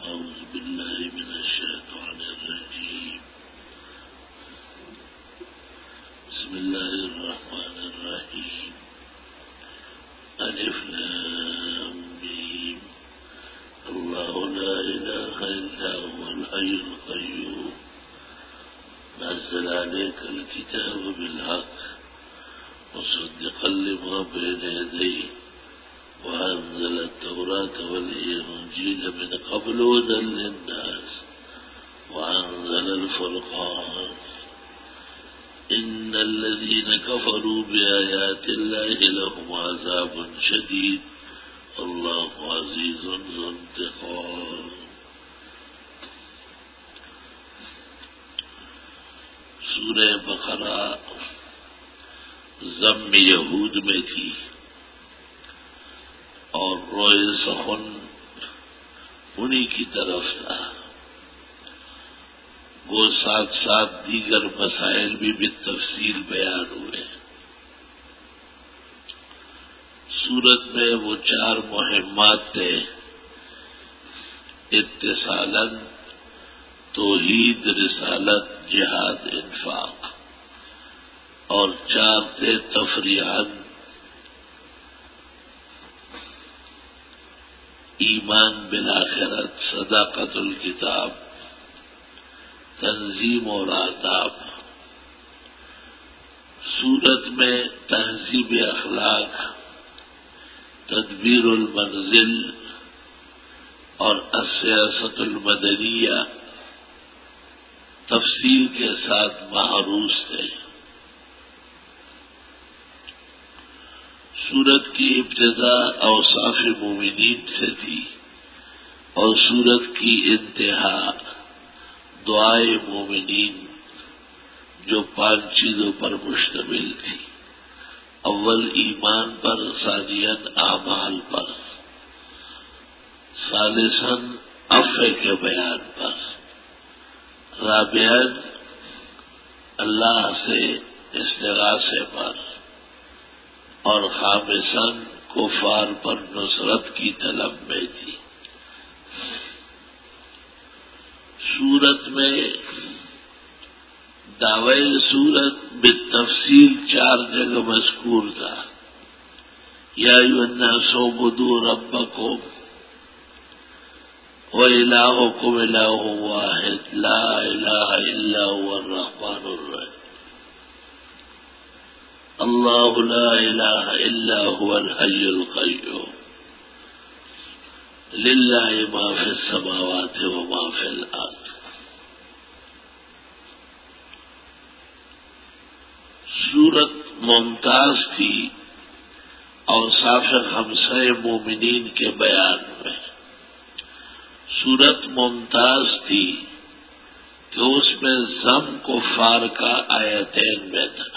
أعوذ بالله من الشيطان الرجيم. بسم الله الرحمن الرحيم. ألف لام ميم. الله لا إله إلا هو الحي القيوم. نزل عليك الكتاب بالحق مصدقا لما بين يديه وأنزل التوراة والإنجيل من قبل هدى للناس وأنزل الفرقان. إن الذين كفروا بآيات الله لهم عذاب شديد والله عزيز ذو انتقام. سورہ بقرہ ذم یہود میں تھی اور روئے سخن انہی کی طرف تھا. وہ ساتھ ساتھ دیگر مسائل بھی بالتفصیل بیان ہوئے. سورت میں وہ 4 مہمات تھے: اتصالاً، توحید، رسالت، جہاد، انفاق. اور 4 تھے تفریحاً: ایمان بالآخرت، صداقت الکتاب، تنظیم اور آداب. سورت میں تہذیب اخلاق، تدبیر المنزل اور السیاست المدنیہ تفصیل کے ساتھ معروض تھے. سورت کی ابتدا اوصاف مومنین سے تھی اور سورت کی انتہا دعائے مومنین جو 5 چیزوں پر مشتمل تھی: اول ایمان پر، ثانیاً اعمال پر، ثالثاً عفو کے بیان پر، رابعاً اللہ سے استغاثے پر، اور خامساً کفار پر نصرت کی طلب میں تھی. سورت میں دعوی سورت بالتفصیل 4 جگہ مذکور تھا: یا ایھا الناس اعبدوا ربکم وإلہکم الہ واحد لا الہ الا هو الرحمن الرحیم. اللہ لا الہ الا هو الحی القیوم للہ ما فی السماوات وما فی الارض. سورت ممتاز تھی اوصاف خمسہ مومنین کے بیان میں. سورت ممتاز تھی کہ اس میں ذم کفار کا آیتین میں تھا،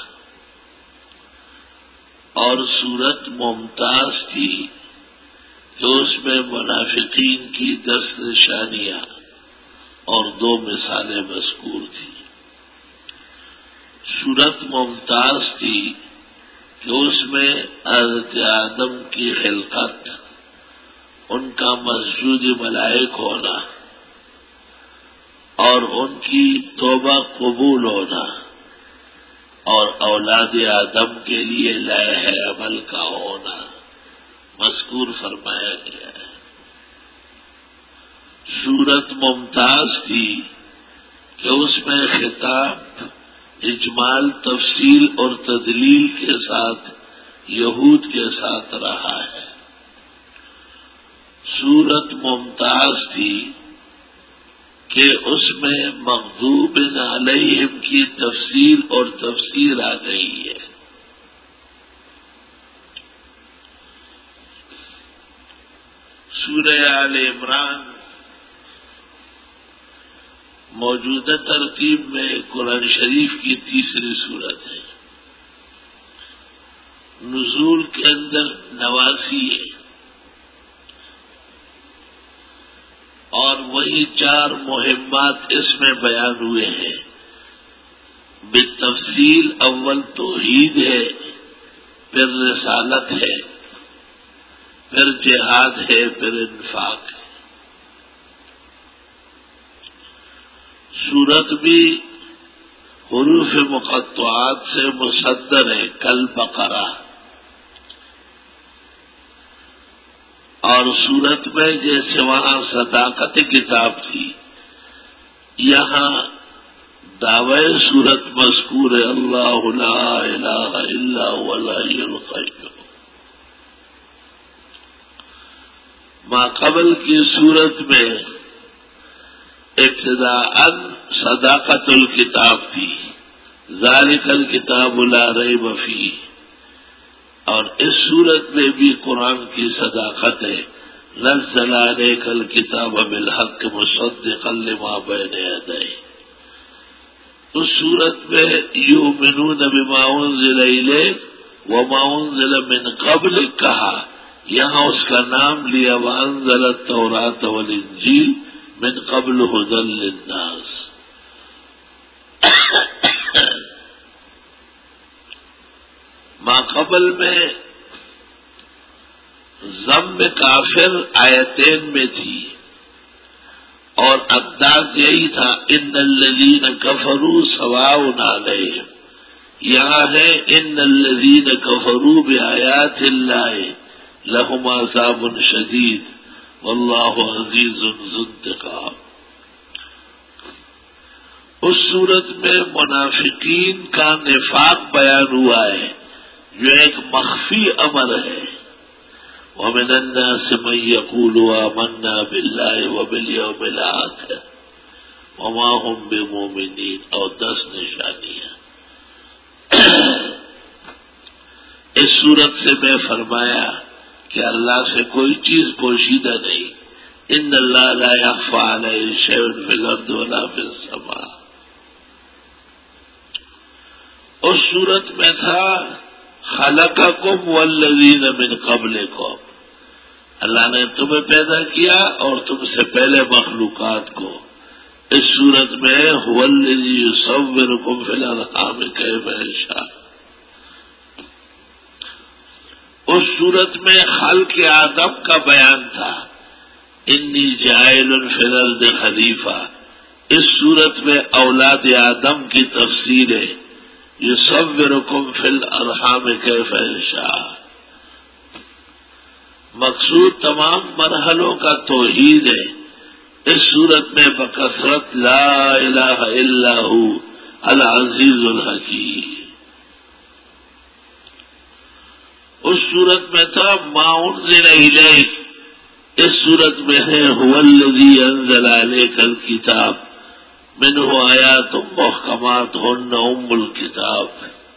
اور سورت ممتاز تھی کہ اس میں منافقین کی 10 نشانیاں اور 2 مثالیں مذکور تھیں. سورت ممتاز تھی کہ اس میں حضرت آدم کی خلقت، ان کا مسجود ملائک ہونا اور ان کی توبہ قبول ہونا اور اولاد آدم کے لیے لائح عمل کا ہونا مذکور فرمایا گیا ہے. سورت ممتاز تھی کہ اس میں خطاب اجمال، تفصیل اور تدلیل کے ساتھ یہود کے ساتھ رہا ہے. سورت ممتاز تھی کہ اس میں مغضوب علیہم کی تفصیل اور تفسیر آ گئی ہے. سورہ آل عمران موجودہ ترتیب میں قرآن شریف کی 3ری سورت ہے. نزول کے اندر 89 ہے اور وہی 4 مہمات اس میں بیان ہوئے ہیں بالتفصیل. اول توحید ہے، پھر رسالت ہے، پھر جہاد ہے، پھر انفاق ہے. سورت بھی حروف مقطعات سے مصدر ہے، کل بقرہ. اور سورت میں جیسے وہاں صداقت کتاب تھی، یہاں دعوی سورت مذکور ہے، اللہ لا الہ الا هو الحی القیوم. ما قبل کی صورت میں ابتداءً صداقت الکتاب تھی، ذالک الکتاب لا ریب فیہ. اور اس صورت میں بھی قرآن کی صداقت ہے، نزل علیک الکتاب بالحق مصدقا لما بین یدیہ. اس صورت میں یؤمنون بما انزل الیک وما انزل من قبل کہا، یہاں اس کا نام لیا وانزل التوراۃ والانجیل من قبل ھدی للناس. ما قبل میں ضم کافر آیتین میں تھی اور انداز یہی تھا، ان الذین کفروا سواء علیہم. یہاں ہے ان الذین کفروا بآیات اللہ لہم عذاب شدید واللہ عزیز ذو انتقام. اس صورت میں منافقین کا نفاق بیان ہوا ہے، جو ایک مخفی امر ہے. وَمِنَ النَّاسِ مَن يَقُولُ آمَنَّا بِاللَّهِ وَبِالْيَوْمِ الْآخِرِ وَمَا هُمْ بِمُؤْمِنِينَ. اور 10 نشانیاں. اس صورت سے میں فرمایا کہ اللہ سے کوئی چیز پوشیدہ نہیں. ان اللہ لا يخفى علیہ شیء فی الارض ولا فی السماء. اس صورت میں تھا خلقکم والذین من قبلکم، اللہ نے تمہیں پیدا کیا اور تم سے پہلے مخلوقات کو. اس صورت میں هو الذی یصورکم فی الارحام کیف یشاء. اس صورت میں خلق آدم کا بیان تھا، انی جاعل فی الارض خلیفہ. اس صورت میں اولاد آدم کی تفسیر ہے، یصورکم فی الارحام کیف یشاء. مقصود تمام مرحلوں کا توحید ہے. اس صورت میں بکثرت لا الہ الا ہو العزیز الحکیم. اس صورت میں تھا ما انزل الیک. اس صورت میں ہے هو الذی انزل علیک الکتاب منہ آیات محکمات ہن ام الکتاب.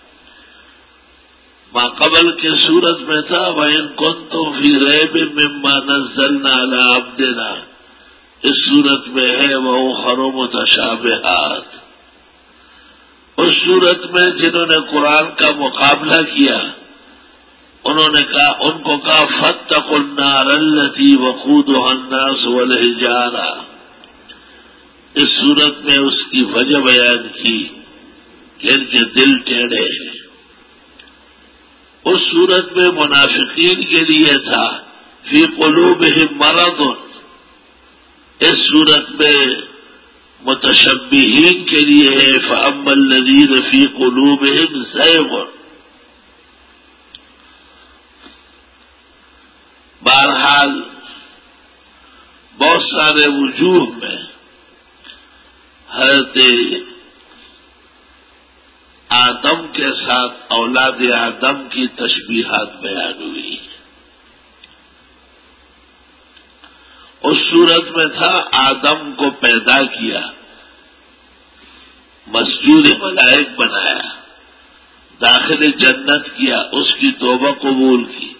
ما قبل کے صورت میں تھا وَإِن كُنتُمْ فِي رَيْبٍ مِّمَّا نَزَّلْنَا عَلَىٰ عَبْدِنَا. اس صورت میں ہے وَأُخَرُ مُتَشَابِهَاتٌ. اس صورت میں جنہوں نے قرآن کا مقابلہ کیا انہوں نے کہا، ان کو کہا فَاتَّقُوا النَّارَ الَّتِي وَقُودُهَا النَّاسُ وَالْحِجَارَةُ. اس صورت میں اس کی وجہ بیان کی کہ ان کے دل ٹیڑھے ہیں. اس صورت میں منافقین کے لیے تھا فی قلوبہم مرض. اس صورت میں متشبہین کے لیے ہے فاما الذین فی قلوبہم زیغ. بہرحال بہت سارے وجوہ میں حضرت آدم کے ساتھ اولاد آدم کی تشبیہات بیان ہوئی. اس صورت میں تھا آدم کو پیدا کیا، مسجود ملائک بنایا، داخل جنت کیا، اس کی توبہ قبول کی.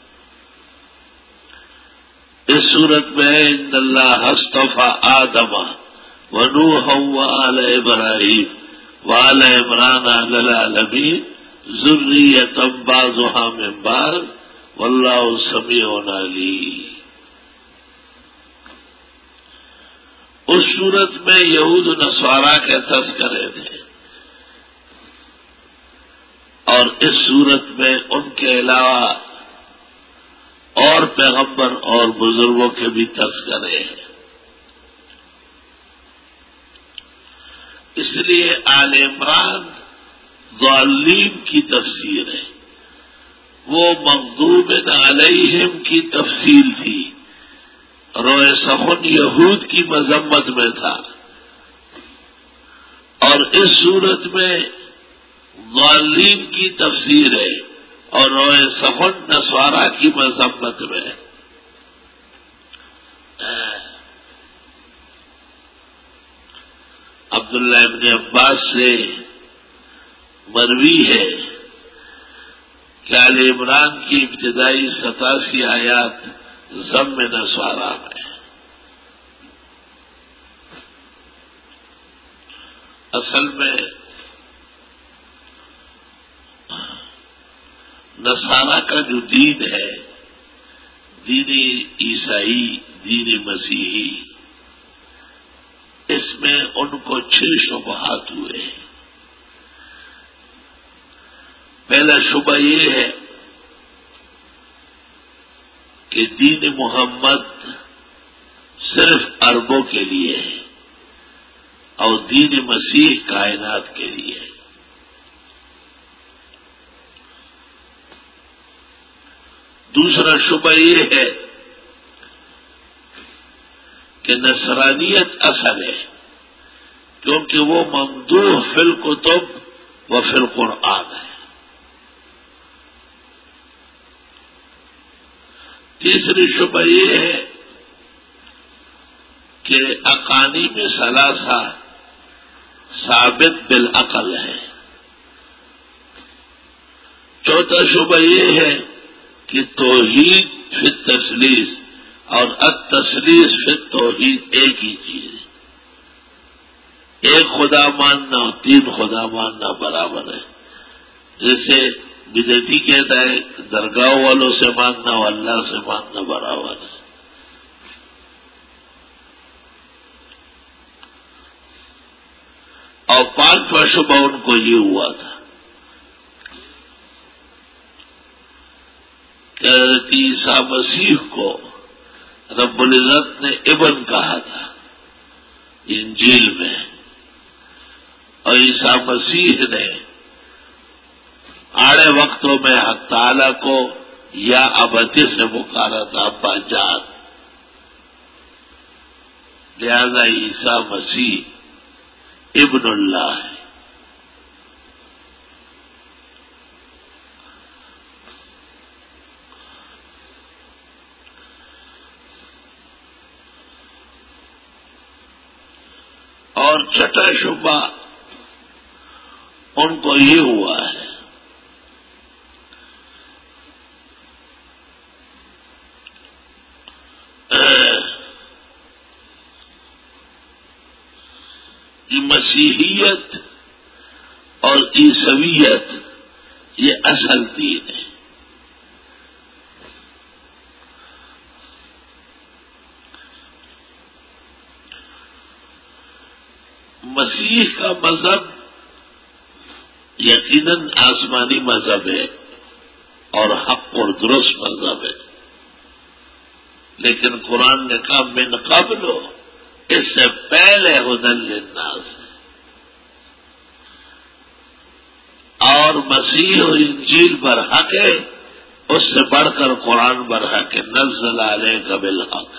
اس صورت میں ان اللہ اصطفى آدم ونوحا وآل ابراہیم وآل عمران علی العالمین ذریۃ بعضها من بعض واللہ سمیع علیم. اس صورت میں یہود و نصارا کے تذکرے تھے اور اس صورت میں ان کے علاوہ اور پیغمبر اور بزرگوں کے بھی تذکرے ہیں. اس لیے آل عمران ضالین کی تفسیر ہے، وہ مغضوب علیہم کی تفصیل تھی، روئے سخن یہود کی مذمت میں تھا، اور اس صورت میں ضالین کی تفسیر ہے اور روئے سخن نصارہ کی مذمت میں۔ عبداللہ ابن عباس سے مروی ہے کہ آل عمران کی ابتدائی 87 آیات ذم نصارہ میں۔ اصل میں نصارہ کا جو دین ہے، دین عیسائی، دین مسیحی، اس میں ان کو 6 شبہات ہوئے ہیں۔ پہلا شبہ یہ ہے کہ دین محمد صرف عربوں کے لیے ہے اور دین مسیح کائنات کے لیے ہے۔ دوسرا شبہ یہ ہے کہ نصرانیت اصل ہے، کیونکہ وہ ممدوح فی الکتب و فی القرآن ہے۔ تیسری شبہ یہ ہے کہ اقانیم ثلاثہ ثابت بالعقل ہے۔ چوتھا شبہ یہ ہے کہ توحید فی التثلیث اور التثلیث فی التوحید ایک ہی چیز ہے، ایک خدا ماننا اور 3 خدا ماننا برابر ہے۔ جیسے بدعتی کہتا ہے درگاہ والوں سے ماننا اور اللہ سے ماننا برابر ہے۔ اور 5واں شبہ ان کو یہ ہوا تھا کہ حضرت عیسیٰ مسیح کو رب العزت نے ابن کہا تھا انجیل میں، اور عیسیٰ مسیح نے آڑے وقتوں میں حق تعالیٰ کو یا ابتی سے پکارا تھا، ابا جان۔ لہذا عیسیٰ مسیح ابن اللہ ہے۔ اور چھٹا شبہ ان کو یہ ہوا ہے کہ مسیحیت اور عیسویت یہ اصل دین ہے۔ مسیح کا مذہب یقیناً آسمانی مذہب ہے اور حق اور درست مذہب ہے، لیکن قرآن نے کہا من قبل، اس سے پہلے ہدی للناس ہے، اور مسیح اور انجیل برحق ہے، اس سے بڑھ کر قرآن برحق ہے، نزل علیک بالحق۔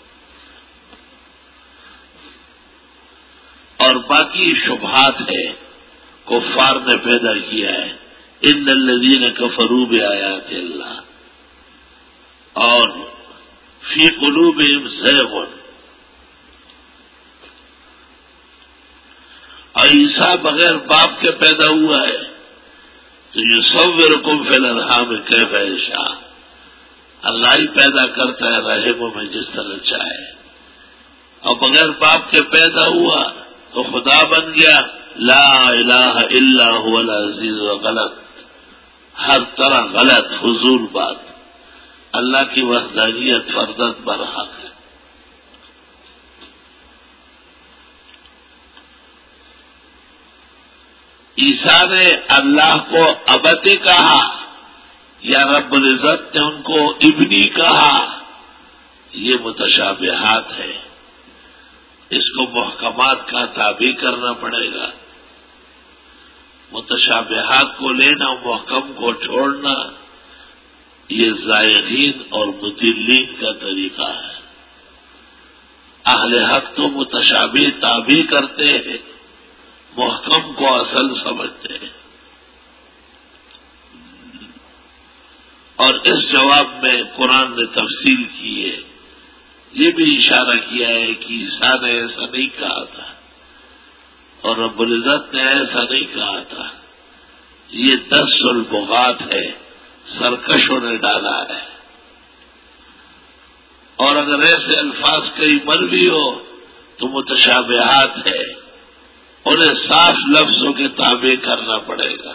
اور باقی شبہات ہے کفار نے پیدا کیا ہے، ان الذین کفروا بآیات اللہ، اور فی قلوبہم زیغ، اور عیسیٰ بغیر باپ کے پیدا ہوا ہے، تو یصورکم فی الارحام کیف یشاء، اللہ ہی پیدا کرتا ہے رحموں میں جس طرح چاہے، اور بغیر باپ کے پیدا ہوا تو خدا بن گیا، لا الہ الا هو العزیز، غلط، ہر طرح غلط فضول بات۔ اللہ کی وحدانیت فردت برحق ہے۔ عیسیٰ نے اللہ کو ابتی کہا یا رب العزت نے ان کو ابنی کہا، یہ متشابہات ہے، اس کو محکمات کا تابع کرنا پڑے گا. متشابہات کو لینا، محکم کو چھوڑنا، یہ زائغین اور مضلین کا طریقہ ہے. اہل حق تو متشابہ تابع کرتے ہیں، محکم کو اصل سمجھتے ہیں. اور اس جواب میں قرآن نے تفصیل کی ہے. یہ بھی اشارہ کیا ہے کہ عیسیٰ نے ایسا نہیں کہا تھا اور رب العزت نے ایسا نہیں کہا تھا. یہ 10 البغات ہے، سرکشوں نے ڈالا ہے. اور اگر ایسے الفاظ کئی مروی ہو تو متشابہات ہے، انہیں صاف لفظوں کے تابع کرنا پڑے گا.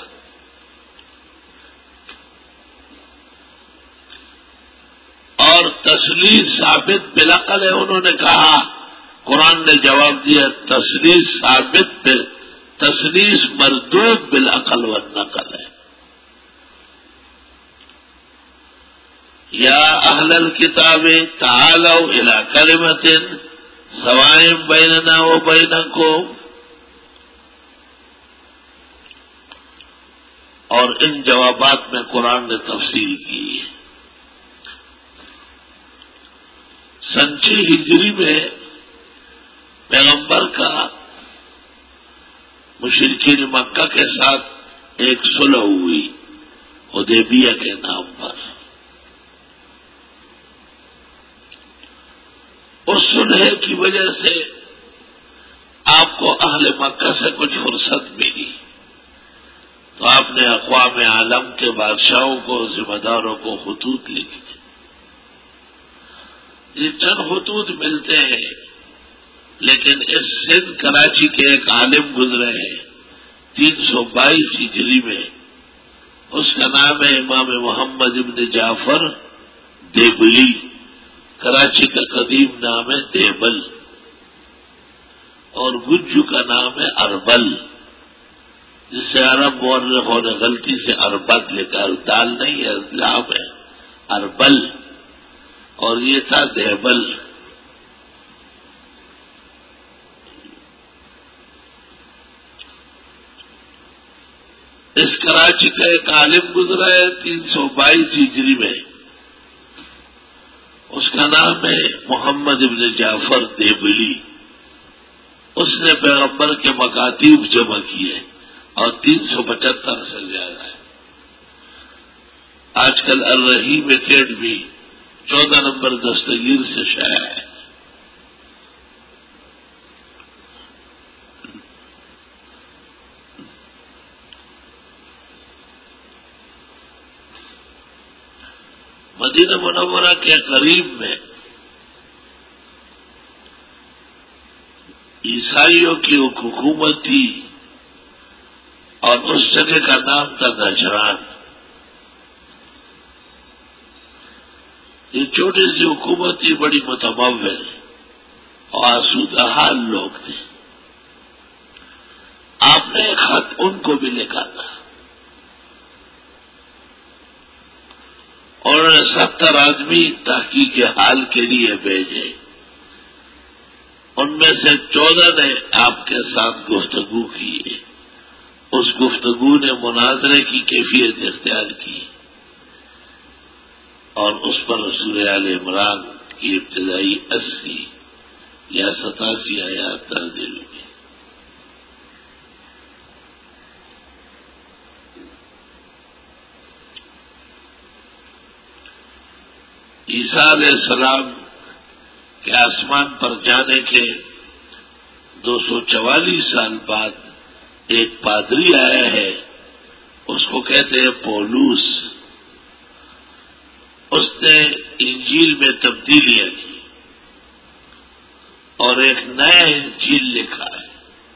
اور تسلیث ثابت بالعقل ہے. انہوں نے کہا، قرآن نے جواب دیا تسلیث ثابت تسلیث مردود بالعقل والنقل ہے. یا اہل الکتاب تعالوا الی کلمۃ سواء بیننا وبینکم. اور ان جوابات میں قرآن نے تفصیل کی ہے. سن 6 ہجری میں پیغمبر کا مشرکین مکہ کے ساتھ ایک صلح ہوئی حدیبیہ کے نام پر. اس صلح کی وجہ سے آپ کو اہل مکہ سے کچھ فرصت ملی تو آپ نے اقوام عالم کے بادشاہوں کو، ذمہ داروں کو خطوط لکھے. یہ چند خطوط ملتے ہیں، لیکن اس سندھ کراچی کے ایک عالم گزرے ہیں 322 ہجری میں. اس کا نام ہے امام محمد ابن جعفر دیبلی. کراچی کا قدیم نام ہے دیبل، اور گجو کا نام ہے اربل، جسے عرب مورخوں نے غلطی سے اربد لکھا. دال نہیں ہے، لام ہے، اربل. اور یہ تھا دیبل. اس کراچی کا ایک عالم گزرا ہے 322 ہجری میں. اس کا نام ہے محمد ابن جعفر دیبلی. اس نے پیغمبر کے مکاتیب جمع کیے اور 375 سے زیادہ ہے. آج کل الرحیم اکیڈمی 14 نمبر دستگیر سے شائع ہے. مدینہ منورہ کے قریب میں عیسائیوں کی ایک حکومت تھی اور اس جگہ کا نام تھا نجران. یہ چھوٹی سی حکومت تھی، بڑی متمول اور آسودہ حال لوگ تھے. آپ نے ایک خط ان کو بھی لکھا تھا اور 70 آدمی تحقیق حال کے لیے بھیجے. ان میں سے 14 نے آپ کے ساتھ گفتگو کی. اس گفتگو نے مناظرے کی کیفیت اختیار کی اور اس پر سورہ آل عمران کی ابتدائی 80 یا 87 آیات نازل ہوئی. عیسیٰ علیہ السلام کے آسمان پر جانے کے 244 سال بعد ایک پادری آیا ہے، اس کو کہتے ہیں پولوس. اس نے انجیل میں تبدیلیاں کی اور ایک نیا انجیل لکھا ہے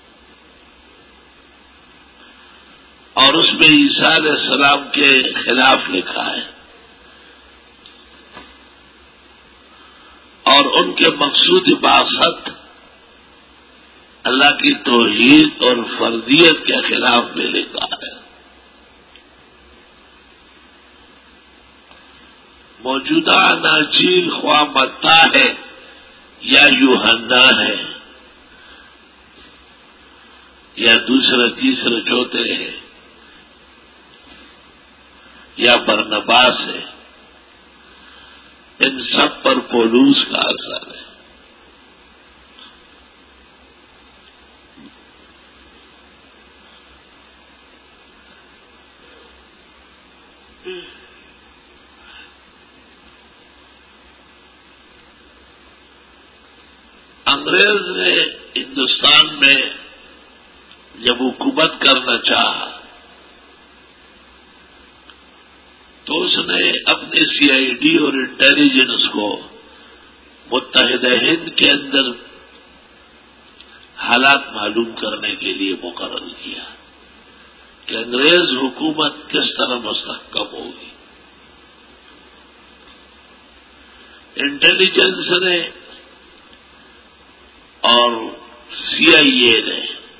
اور اس میں عیسیٰ علیہ السلام کے خلاف لکھا ہے اور ان کے مقصود بعثت اللہ کی توحید اور فردیت کے خلاف میں لکھا ہے. موجودہ اناجیل خواہ متی ہے یا یوحنا ہے، یا دوسرے تیسرے چوتھے ہے یا برنباس ہے، ان سب پر پولوس کا اثر ہے۔ انگریز نے ہندوستان میں جب حکومت کرنا چاہا تو اس نے اپنے CID اور انٹیلیجنس کو متحدہ ہند کے اندر حالات معلوم کرنے کے لیے مقرر کیا کہ انگریز حکومت کس طرح مستحکم ہوگی۔ انٹیلیجنس نے اور CIA نے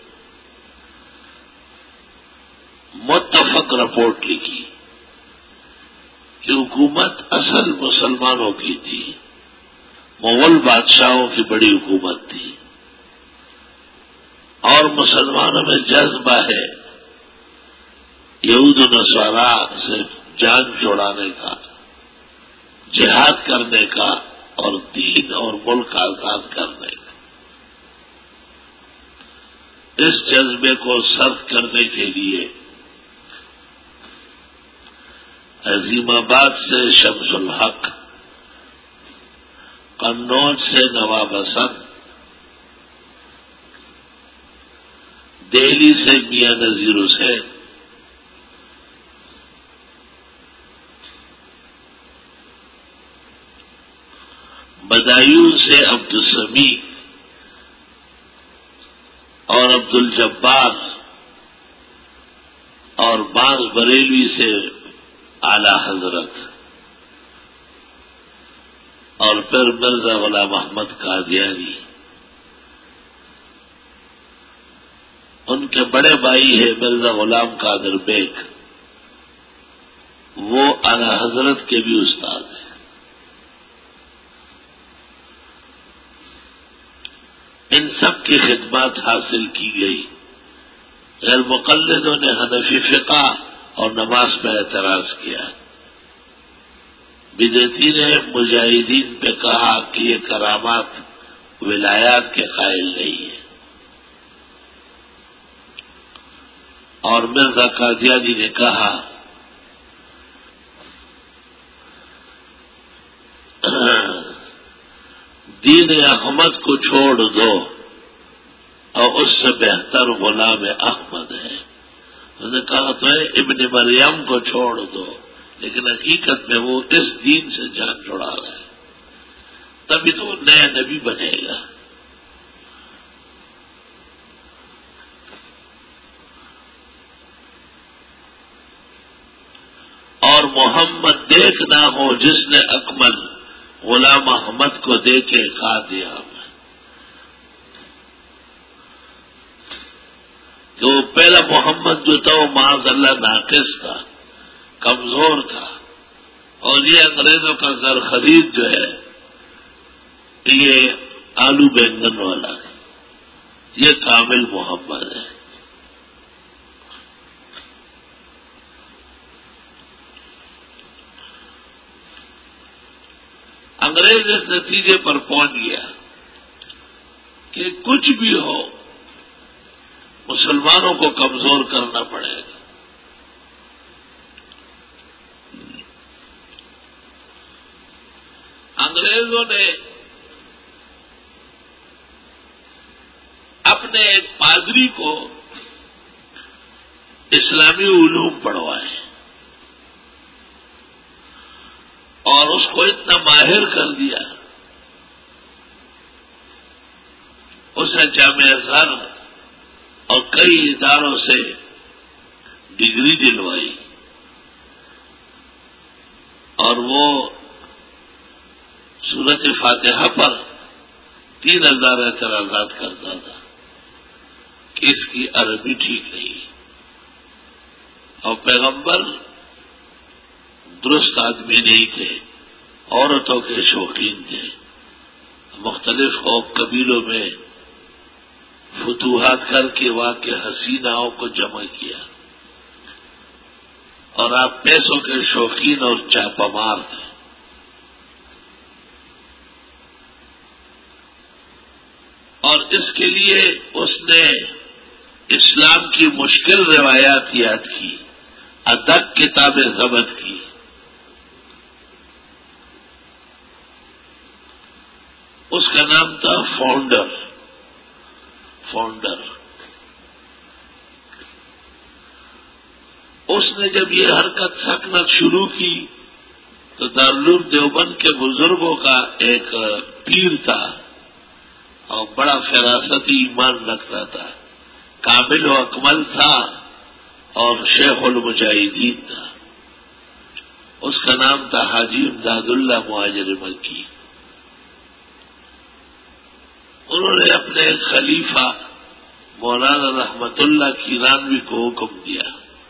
متفق رپورٹ لکھی کہ حکومت اصل مسلمانوں کی تھی، مغل بادشاہوں کی بڑی حکومت تھی، اور مسلمانوں میں جذبہ ہے یہود و نصارا سے جان چھڑانے کا، جہاد کرنے کا اور دین اور ملک آزاد کرنے کا۔ اس جذبے کو صرف کرنے کے لیے عظیم آباد سے شمس الحق، قنوج سے نواب حسن، دہلی سے میاں نذیر حسین، بدایون سے عبد السمیع اور عبد الجبار، اور باز بریلوی سے اعلی حضرت، اور پھر مرزا غلام احمد قادیانی، ان کے بڑے بھائی ہیں مرزا غلام قادر بیگ، وہ اعلی حضرت کے بھی استاد ہیں۔ ان سب کی خدمات حاصل کی گئی۔ غیر مقلدوں نے حنفی فقہ اور نماز پہ اعتراض کیا۔ بدعتی نے مجاہدین پہ کہا کہ یہ کرامات ولایات کے قائل نہیں ہے، اور مرزا قادیانی نے کہا دین احمد کو چھوڑ دو اور اس سے بہتر غلام احمد ہے۔ انہوں نے کہا تو ہے ابن مریم کو چھوڑ دو، لیکن حقیقت میں وہ اس دین سے جان چھڑا رہا ہے، تبھی تو وہ نیا نبی بنے گا۔ اور محمد دیکھنا ہو جس نے اکمل، غلام احمد کو دیکھے کھا دیا میں، کہ وہ پہلا محمد جو تھا وہ معاذ اللہ ناقص تھا، کمزور تھا، اور یہ انگریزوں کا زر خرید جو ہے یہ آلو بینگن والا ہے، یہ کامل محمد ہے۔ انگریز اس نتیجے پر پہنچ گیا کہ کچھ بھی ہو مسلمانوں کو کمزور کرنا پڑے گا۔ انگریزوں نے اپنے ایک پادری کو اسلامی علوم پڑھوائے اور اس کو اتنا ماہر کر دیا، اسے جامعہ ازہر اور کئی اداروں سے ڈگری دلوائی، اور وہ سورت فاتحہ پر 3000 اعتراضات کرتا تھا کہ اس کی عربی ٹھیک نہیں، اور پیغمبر درست آدمی نہیں تھے، عورتوں کے شوقین تھے، مختلف قبیلوں میں فتوحات کر کے وہاں کے حسیناؤں کو جمع کیا، اور آپ پیسوں کے شوقین اور چاپا مار تھے۔ اور اس کے لیے اس نے اسلام کی مشکل روایات یاد کی، ادک کتابیں ضبط کی۔ اس کا نام تھا فاؤنڈر۔ اس نے جب یہ حرکت سکنت شروع کی تو دارالعلوم دیوبند کے بزرگوں کا ایک پیر تھا اور بڑا فراستی ایمان رکھتا تھا، کامل و اکمل تھا اور شیخ المجاہدین تھا۔ اس کا نام تھا حاجی امداد اللہ مہاجر مکی۔ انہوں نے اپنے خلیفہ مولانا رحمت اللہ کیرانوی کو حکم دیا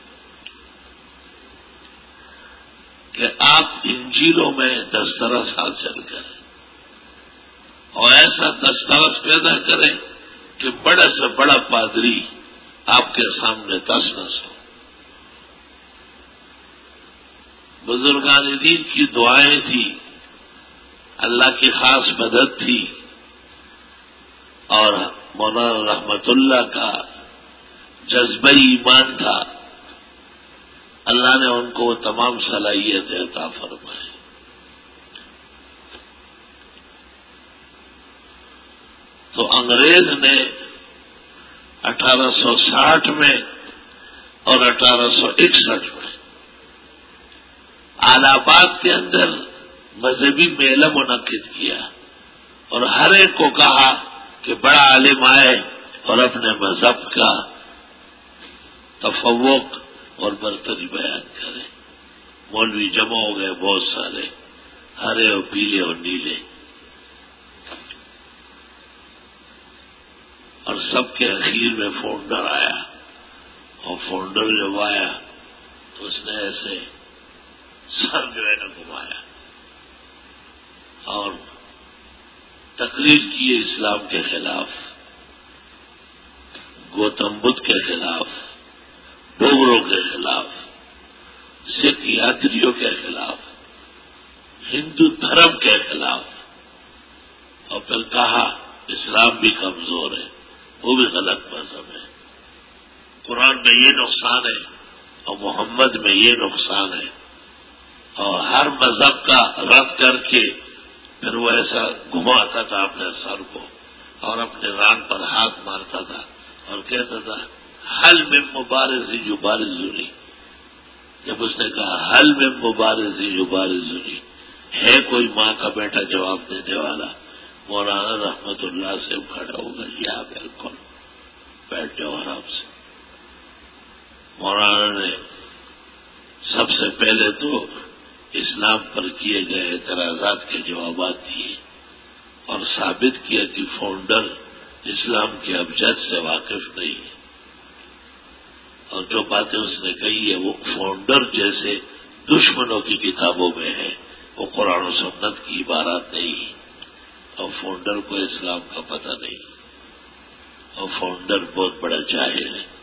کہ آپ انجیلوں میں دسترس حاصل کریں اور ایسا دسترس پیدا کریں کہ بڑے سے بڑا پادری آپ کے سامنے دس نہ ہو۔ بزرگان دین کی دعائیں تھیں، اللہ کی خاص مدد تھی، اور مولانا رحمت اللہ کا جذبہ ایمان تھا۔ اللہ نے ان کو وہ تمام صلاحیتیں عطا فرمائے۔ تو انگریز نے 1860 میں اور 1861 میں الہ آباد کے اندر مذہبی میلہ منعقد کیا اور ہر ایک کو کہا کہ بڑا عالم آئے اور اپنے مذہب کا تفوق اور برتری بیان کرے۔ مولوی جمع ہو گئے بہت سارے، ہرے اور پیلے اور نیلے، اور سب کے اخیر میں فاؤنڈر آیا، اور فاؤنڈر جب آیا تو اس نے ایسے سر جو ہے نا گھمایا اور تقریر کی اسلام کے خلاف، گوتم بدھ کے خلاف، ڈوگروں کے خلاف، سکھ یاتریوں کے خلاف، ہندو دھرم کے خلاف، اور پھر کہا اسلام بھی کمزور ہے، وہ بھی غلط مذہب ہے، قرآن میں یہ نقصان ہے اور محمد میں یہ نقصان ہے، اور ہر مذہب کا رد کر کے پھر وہ ایسا گھماتا تھا اپنے سر کو اور اپنے ران پر ہاتھ مارتا تھا اور کہتا تھا حل میں مبارزی یبارزونی۔ جب اس نے کہا حل میں مبارزی یبارزونی، ہے کوئی ماں کا بیٹا جواب دینے والا، مولانا رحمت اللہ سے کھڑا ہوگا، یا بالکل بیٹھ جاؤ آرام سے۔ مولانا نے سب سے پہلے تو اسلام پر کیے گئے اعتراضات کے جوابات دیے اور ثابت کیا کہ فاؤنڈر اسلام کے ابجد سے واقف نہیں ہے، اور جو باتیں اس نے کہی ہے وہ فاؤنڈر جیسے دشمنوں کی کتابوں میں ہے، وہ قرآن و سنت کی عبارات نہیں ہے، اور فاؤنڈر کو اسلام کا پتہ نہیں، اور فاؤنڈر بہت بڑا جاہل ہے،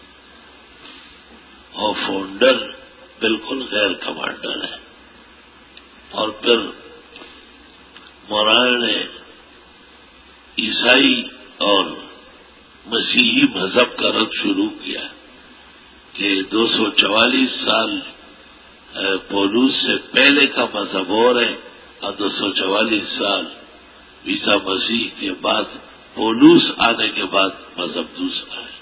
اور فاؤنڈر بالکل غیر کمانڈر ہے۔ اور پھر مولانا نے عیسائی اور مسیحی مذہب کا رد شروع کیا کہ 244 سال پولوس سے پہلے کا مذہب اور ہے، اور 244 سال عیسیٰ مسیح کے بعد پولوس آنے کے بعد مذہب دوسرا ہے۔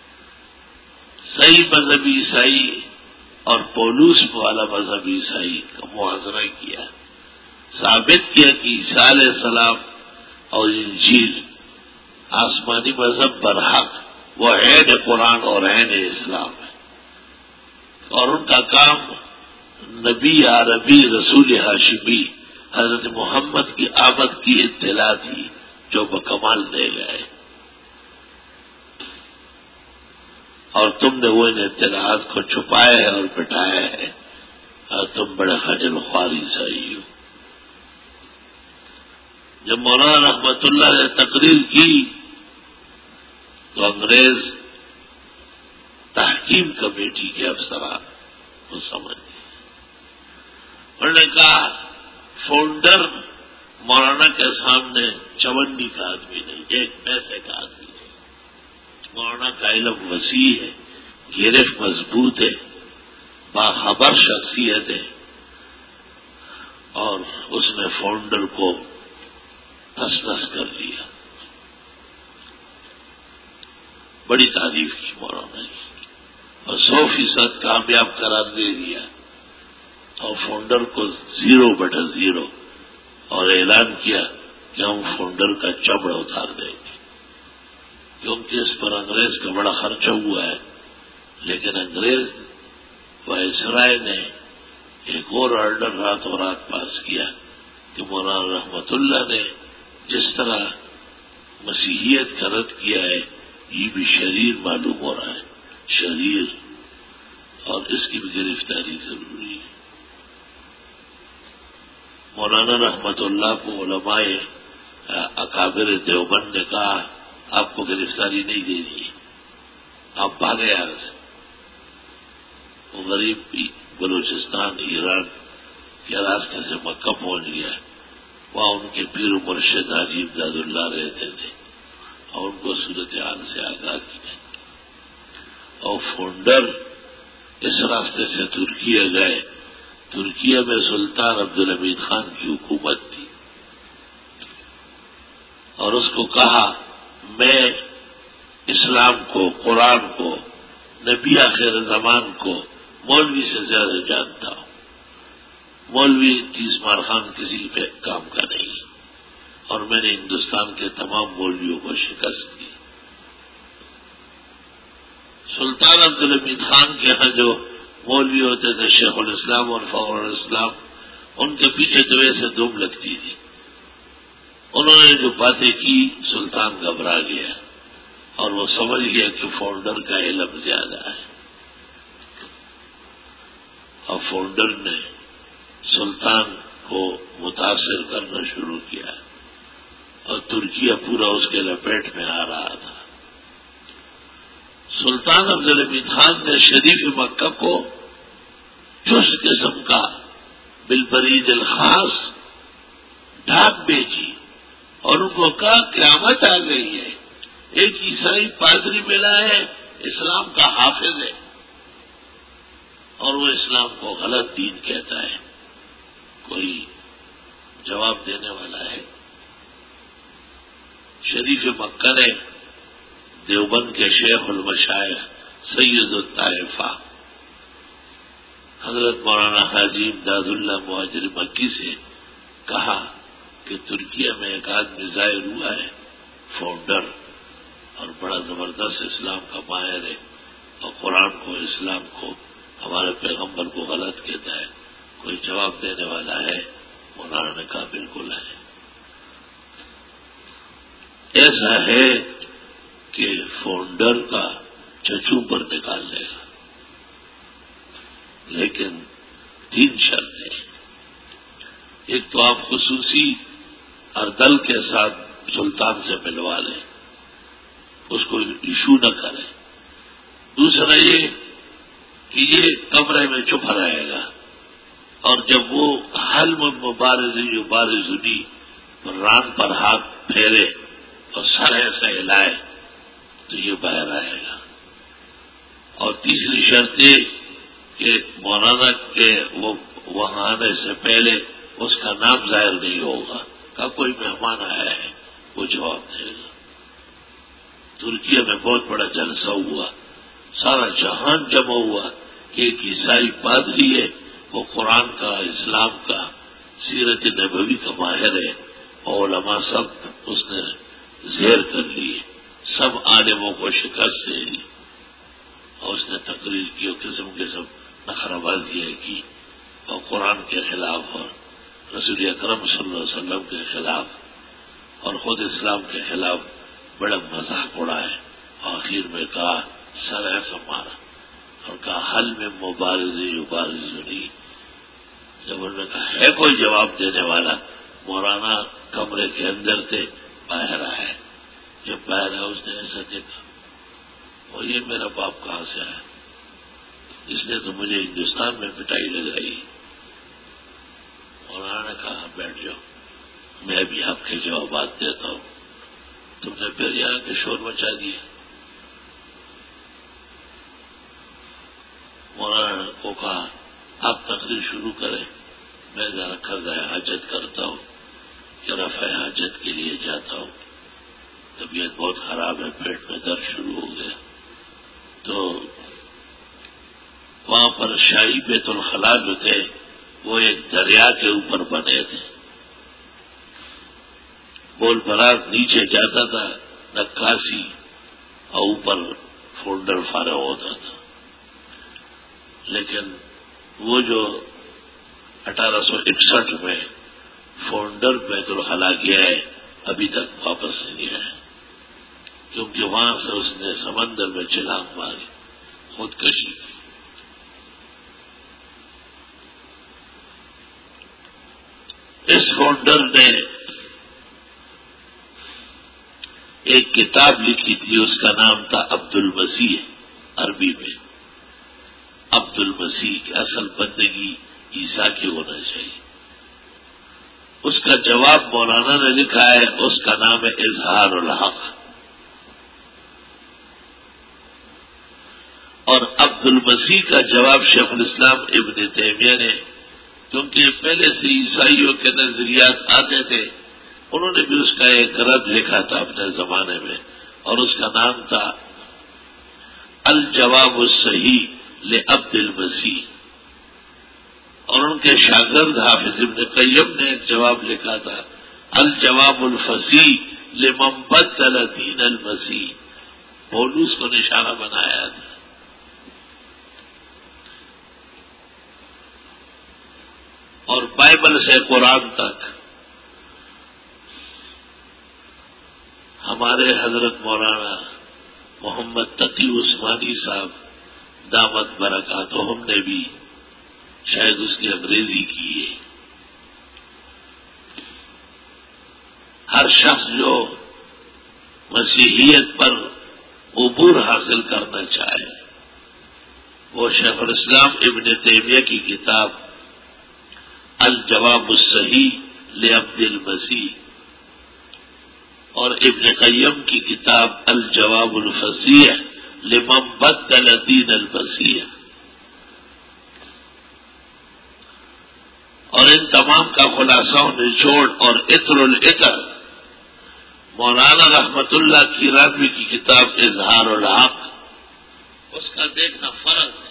صحیح مذہب عیسائی اور پولوس والا مذہب عیسائی کا موازنہ کیا، ثابت کیا کہ عیسیٰ علیہ السلام اور انجیل آسمانی مذہب برحق وہ عین قرآن اور عین اسلام ہے، اور ان کا کام نبی عربی رسول ہاشمی حضرت محمد کی آمد کی اطلاع تھی جو بکمال دے گئے، اور تم نے وہ ان اطلاعات کو چھپایا ہے اور بٹھایا ہے، اور تم بڑے خجل خوار عیسائی ہو۔ جب مولانا رحمت اللہ نے تقریر کی تو انگریز تحکیم کمیٹی کے افسران کو سمجھ گئے. انہوں نے کہا فاؤنڈر مولانا کے سامنے چونی کا آدمی نہیں، 1 پیسے کا آدمی نہیں. مولانا کا علم وسیع ہے، گرفت مضبوط ہے، باخبر شخصیت ہے، اور اس نے فاؤنڈر کو تس کر لیا. بڑی تعریف کی مولانا کی اور 100% کامیاب قرار دے دیا اور فاؤنڈر کو 0/0 اور اعلان کیا کہ ہم فاؤنڈر کا چمڑا اتار دیں گے، کیونکہ اس پر انگریز کا بڑا خرچہ ہوا ہے. لیکن انگریز وائسرائے نے ایک اور آرڈر راتوں رات پاس کیا کہ مولانا رحمت اللہ نے جس طرح مسیحیت کا رد کیا ہے یہ بھی شریر معلوم ہو رہا ہے، شریر، اور اس کی بھی گرفتاری ضروری ہے. مولانا رحمت اللہ کو علماء اکابر دیوبند نے کہا آپ کو گرفتاری نہیں دینی ہے، آپ بھاگے یہاں سے. وہ غریب بھی بلوچستان ایران کے راستے سے مکہ پہنچ گیا. وہاں ان کے پیر و مرشد حاجی امداد اللہ رہتے تھے اور ان کو صورتحال سے آگاہ کیا. اور فاؤنڈر اس راستے سے ترکیہ گئے. ترکیہ میں سلطان عبدالحمید خان کی حکومت تھی اور اس کو کہا میں اسلام کو، قرآن کو، نبی آخر زمان کو مولوی سے زیادہ جانتا ہوں. مولوی تیسمار خان کسی پہ کام کا نہیں ہے اور میں نے ہندوستان کے تمام مولویوں کو شکست دی. سلطان عبدالحمید خان کے ہاں جو مولوی ہوتے تھے شیخ الاسلام اور فخر الاسلام، ان کے پیچھے تو ایسے دم لگتی تھی. انہوں نے جو باتیں کی سلطان گھبرا گیا اور وہ سمجھ گیا کہ فاؤنڈر کا علم زیادہ ہے. اور فاؤنڈر نے سلطان کو متاثر کرنا شروع کیا اور ترکیہ پورا اس کے لپیٹ میں آ رہا تھا. سلطان عبدالحمید خان نے شریف مکہ کو چست قسم کا بالبرید الخاص ڈھاک بھیجی اور ان کو کہا قیامت آ گئی ہے، ایک عیسائی پادری ملا ہے اسلام کا حافظ ہے اور وہ اسلام کو غلط دین کہتا ہے، کوئی جواب دینے والا ہے؟ شریف مکہ نے دیوبند کے شیخ المشائخ سید الطائفہ حضرت مولانا حاجی امداد اللہ مہاجر مکی سے کہا کہ ترکیہ میں ایک آدمی ظاہر ہوا ہے فاؤنڈر اور بڑا زبردست اسلام کا ماہر ہے اور قرآن کو، اسلام کو، ہمارے پیغمبر کو غلط کہتا ہے، کوئی جواب دینے والا ہے؟ مولانا نے کہا بالکل ہے. ایسا ہے کہ فاؤنڈر کا چچو پر نکال لے گا، لیکن 3 شرطیں. ایک تو آپ خصوصی اردل کے ساتھ سلطان سے ملوا لیں، اس کو ایشو نہ کریں. دوسرا یہ کہ یہ کمرے میں چھپا رہے گا اور جب وہ حلم مبارزنی ران پر ہاتھ پھیرے اور سر ایسا ہلائے تو یہ باہر آئے گا. اور تیسری شرط یہ کہ مولانا کے وہ وہاں آنے سے پہلے اس کا نام ظاہر نہیں ہوگا، کا کوئی مہمان آیا ہے وہ جواب دے گا. ترکیہ میں بہت بڑا جلسہ ہوا، سارا جہان جمع ہوا کہ ایک عیسائی پادری ہے، وہ قرآن کا، اسلام کا، سیرت نبوی کا ماہر ہے اور علماء سب اس نے زیر کر لیے، سب عالموں کو شکست دے دی اور اس نے تقریر کی اور قسم نخرہ بازیاں کی اور قرآن کے خلاف اور رسول اکرم صلی اللہ علیہ وسلم کے خلاف اور خود اسلام کے خلاف بڑا مذاق اڑایا. آخر میں کہا سر ایسا مارا اور کہا حل میں مبارزنی. جب انہوں نے کہا ہے کوئی جواب دینے والا، مولانا کمرے کے اندر تھے، باہر آئے. جب باہر آیا اس نے ایسا دیکھا اور یہ میرا باپ کہاں سے آیا؟ اس نے تو مجھے ہندوستان میں پٹائی لگائی۔ اور انہوں نے کہا بیٹھ جاؤ، میں بھی آپ کے جوابات دیتا ہوں، تم نے پھر یہاں کے شور مچا دیا۔ مولانا کو کہا آپ تقریر شروع کریں، میں ذرا قضاء حاجت کرتا ہوں کہ رفع حاجت کے لیے جاتا ہوں، طبیعت بہت خراب ہے، پیٹ میں درد شروع ہو گیا۔ تو وہاں پر شاہی بیت الخلا جو تھے وہ ایک دریا کے اوپر بنے تھے، بول براق نیچے جاتا تھا، نکاسی اور اوپر فولڈر فارغ ہوتا تھا۔ لیکن وہ جو 1861 میں فولڈر بیت الخلا گیا ہے ابھی تک واپس نہیں آیا، کیونکہ وہاں سے اس نے سمندر میں چھلانگ ماری، خودکشی کی۔ اس فاؤنڈر نے ایک کتاب لکھی تھی، اس کا نام تھا عبد المسیح، عربی میں عبد المسیح کی اصل بندگی عیسیٰ کی ہونا چاہیے۔ اس کا جواب مولانا نے لکھا ہے، اس کا نام ہے اظہار الحق۔ اور عبد المسیح کا جواب شیخ الاسلام ابن تیمیہ نے، کیونکہ پہلے سے عیسائیوں کے نظریات آتے تھے، انہوں نے بھی اس کا ایک رد لکھا تھا اپنے زمانے میں، اور اس کا نام تھا الجواب الصحیح لعبد المسیح۔ اور ان کے شاگرد حافظ ابن قیم نے ایک جواب لکھا تھا الجواب الفصیح لمن بدل دین المسیح، پولوس کو نشانہ بنایا تھا۔ اور بائبل سے قرآن تک ہمارے حضرت مولانا محمد تقی عثمانی صاحب دامت برکاتہم نے بھی شاید اس کی انگریزی کی ہے۔ ہر شخص جو مسیحیت پر عبور حاصل کرنا چاہے وہ شیخ الاسلام ابن تیمیہ کی کتاب الجواب الصحیح لعبد المسیح اور ابن قیم کی کتاب الجواب الفصیح لمن بدل دین المسیح، اور ان تمام کا خلاصہ نچوڑ اور عطر العطر مولانا رحمت اللہ کیرانوی کی کتاب اظہار الحق، اس کا دیکھنا فرض ہے۔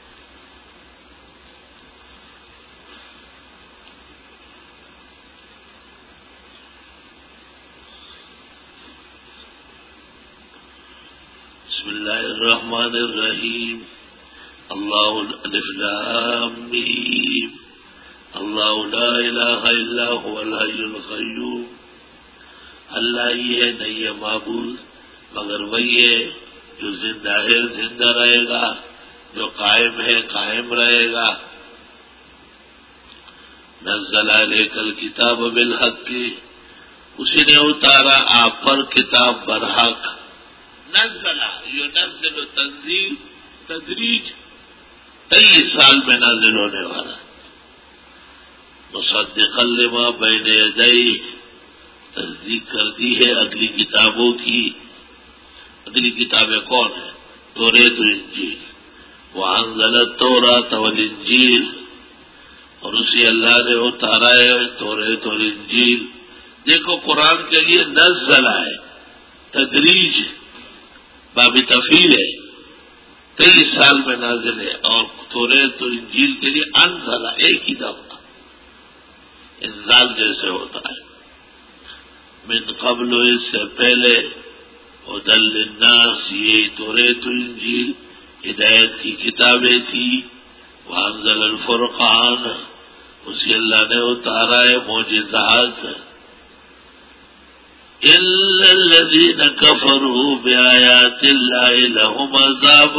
بسم اللہ الرحمن الرحیم، اللہ الف لام میم، اللہ لا الہ الا هو الحی القیوم، اللہ ہی ہے، نہیں ہے معبود مگر وہی ہے جو زندہ ہے زندہ رہے گا، جو قائم ہے قائم رہے گا۔ نزل علیک الکتاب بالحق، اسی نے اتارا آپ پر کتاب برحق۔ نزل ينزل تنزیل، تدریج 23 سال میں نازل ہونے والا۔ مصدقا لما بین یدیہ، تصدیق کرتی ہے اگلی کتابوں کی۔ اگلی کتابیں کون ہیں؟ توریت و انجیل۔ وانزل التوراۃ والانجیل، اور اسی اللہ نے اتارا ہے توریت اور انجیل۔ دیکھو قرآن کے لیے نزل ہے، تدریج باب تفعیل ہے، 23 سال میں نازل ہے، اور توریت اور انجیل کے لیے انزل ایک ہی دفعہ، انزال جیسے ہوتا ہے۔ من قبل، اس سے پہلے، ہدی للناس، یہی توریت و انجیل ہدایت کی کتابیں تھی۔ وانزل الفرقان، اسی اللہ نے اتارا ہے معجزات۔ الا الذین کفروا بآیات اللہ لهم عذاب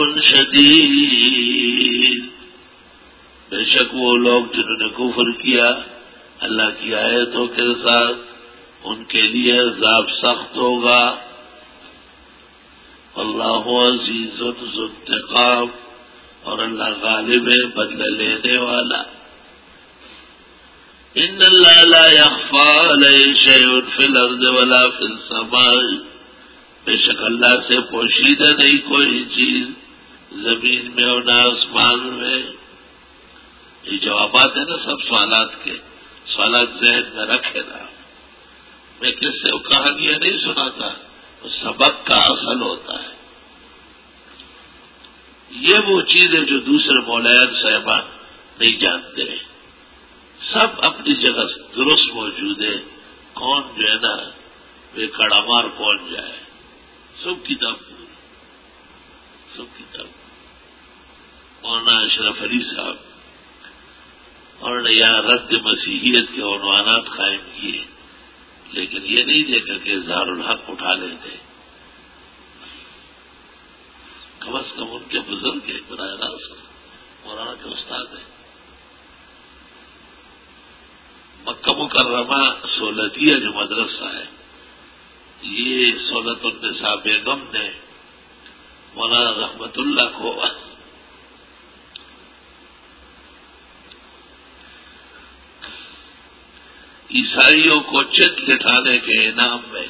شدید، بے شک وہ لوگ جنہوں نے کفر کیا اللہ کی آیتوں کے ساتھ، ان کے لیے عذاب سخت ہوگا۔ واللہ عزیز ذو انتقام، اور اللہ غالب ہے، بدلہ لینے والا۔ ان اللہ لا یخفی علیہ شیء فی الارض ولا فی السماء، بے شک اللہ سے پوشیدہ نہیں کوئی چیز زمین میں اور نہ آسمان میں۔ یہ جوابات ہیں نا سب سوالات کے، سوالات ذہن میں رکھے نا۔ میں کس سے کہانیاں نہیں سناتا، وہ سبق کا اصل ہوتا ہے۔ یہ وہ چیز ہے جو دوسرے مولائن صاحبان نہیں جانتے ہیں۔ سب اپنی جگہ درست موجود ہے، کون جو ہے نا وہ کڑا مار کون جائے، سب کتاب پوری، سب کتاب۔ مولانا اشرف علی صاحب اور نے یہاں رد مسیحیت کے عنوانات قائم کیے، لیکن یہ نہیں دیکھا کہ اظہار الحق اٹھا لیتے۔ کم از کم ان کے بزرگ ہیں، براہ راست مولانا کے استاد ہیں۔ مکہ مکرمہ سولتیہ جو مدرسہ ہے، یہ سولت النساء بیگم نے مولانا رحمت اللہ کو عیسائیوں کو چت لٹھانے کے انعام میں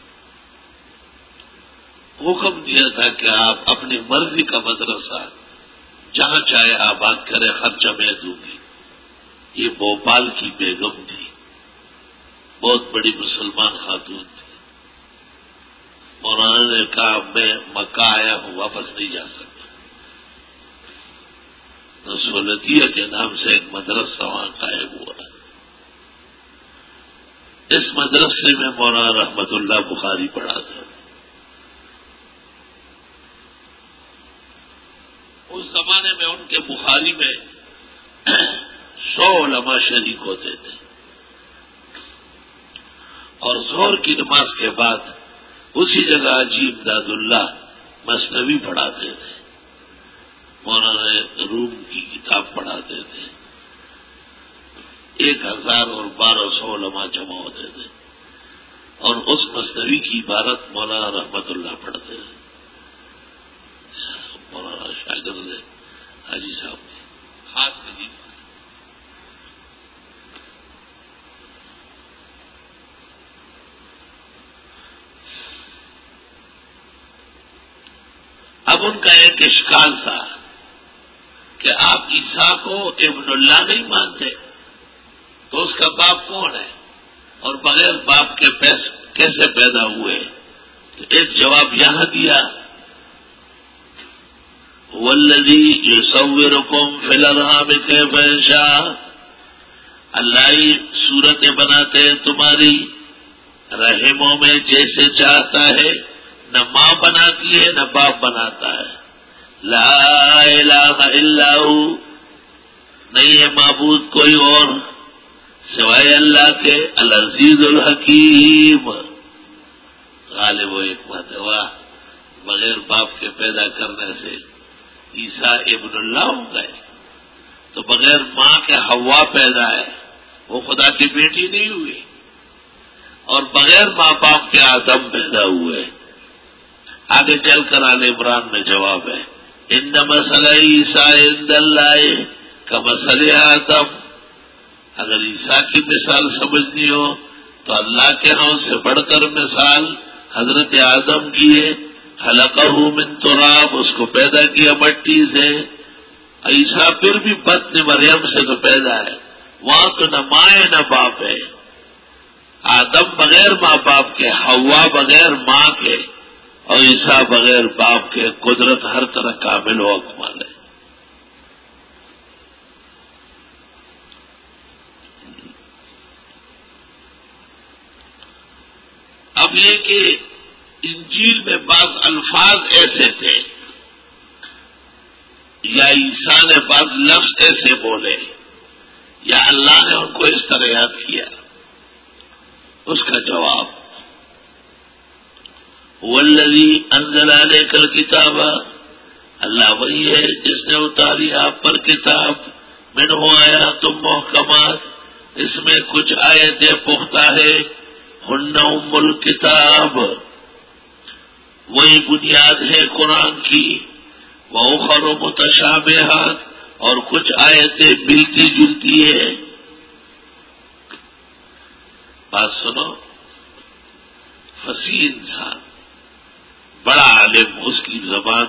حکم دیا تھا کہ آپ اپنی مرضی کا مدرسہ جہاں چاہے آباد کرے، خرچہ میں دوں گی۔ یہ بھوپال کی بیگم تھی، بہت بڑی مسلمان خاتون تھی۔ مولانا نے کہا میں مکہ آیا ہوں، واپس نہیں جا سکتا۔ رسولتیہ کے نام سے ایک مدرسہ وہاں قائم ہوا۔ اس مدرسے میں مولانا رحمت اللہ بخاری پڑھاتے ہیں۔ اس زمانے میں ان کے بخاری میں 100 علماء شریک ہوتے تھے، اور ظہر کی نماز کے بعد اسی جگہ عجیب داد اللہ مثنوی پڑھاتے تھے، مولانا روم کی کتاب پڑھاتے تھے۔ 1012 علماء جمع ہوتے تھے، اور اس مثنوی کی عبارت مولانا رحمت اللہ پڑھتے تھے۔ مولانا شاگرد حاجی صاحب نے خاص نہیں۔ اب ان کا ایک اشکال تھا کہ آپ عیسیٰ کو ابن اللہ نہیں مانتے، تو اس کا باپ کون ہے، اور بغیر باپ کے کیسے پیدا ہوئے؟ تو ایک جواب یہاں دیا، والذی یصورکم فی الارحام کیف یشاء، اللہ ہی صورتیں بناتے ہیں تمہاری رحموں میں جیسے چاہتا ہے، نہ ماں بناتی ہے نہ باپ بناتا ہے۔ لا الہ الا ہو، نہیں ہے معبود کوئی اور سوائے اللہ کے، العزیز الحکیم، غالب و حکمت ہے۔ واہ، بغیر باپ کے پیدا کرنے سے عیسیٰ ابن اللہ ہو گئے، تو بغیر ماں کے حوا پیدا ہے، وہ خدا کی بیٹی نہیں ہوئی، اور بغیر ماں باپ کے آدم پیدا ہوئے۔ آگے چل کر آل عمران میں جواب ہے، ان مثل عیسیٰ عند اللہ کمثل آدم، اگر عیسیٰ کی مثال سمجھنی ہو تو اللہ کے ہاں سے بڑھ کر مثال حضرت آدم کی ہے، خلقہ من تراب، اس کو پیدا کیا مٹی سے۔ عیسیٰ پھر بھی بطن مریم سے تو پیدا ہے، وہاں تو نہ ماں ہے نہ باپ ہے۔ آدم بغیر ماں باپ کے، حوا بغیر ماں کے، اور عیسیٰ بغیر باپ کے، قدرت ہر طرح کامل و اکمل ہے۔ اب یہ کہ انجیل میں بعض الفاظ ایسے تھے، یا عیسیٰ نے بعض لفظ ایسے بولے، یا اللہ نے ان کو اس طرح یاد کیا، اس کا جواب والذی انزل علیک الکتاب، اللہ وہی ہے جس نے اتاری آپ پر کتاب، منہ آیات محکمات، اس میں کچھ آیتیں پختہ ہے، ہن ام الکتاب، وہی بنیاد ہے قرآن کی. وَأُخَرُ مُتَشَابِهَاتٌ اور کچھ آیتیں ملتی جلتی ہے. بات سنو، فصیح انسان بڑا عالم، اس کی زبان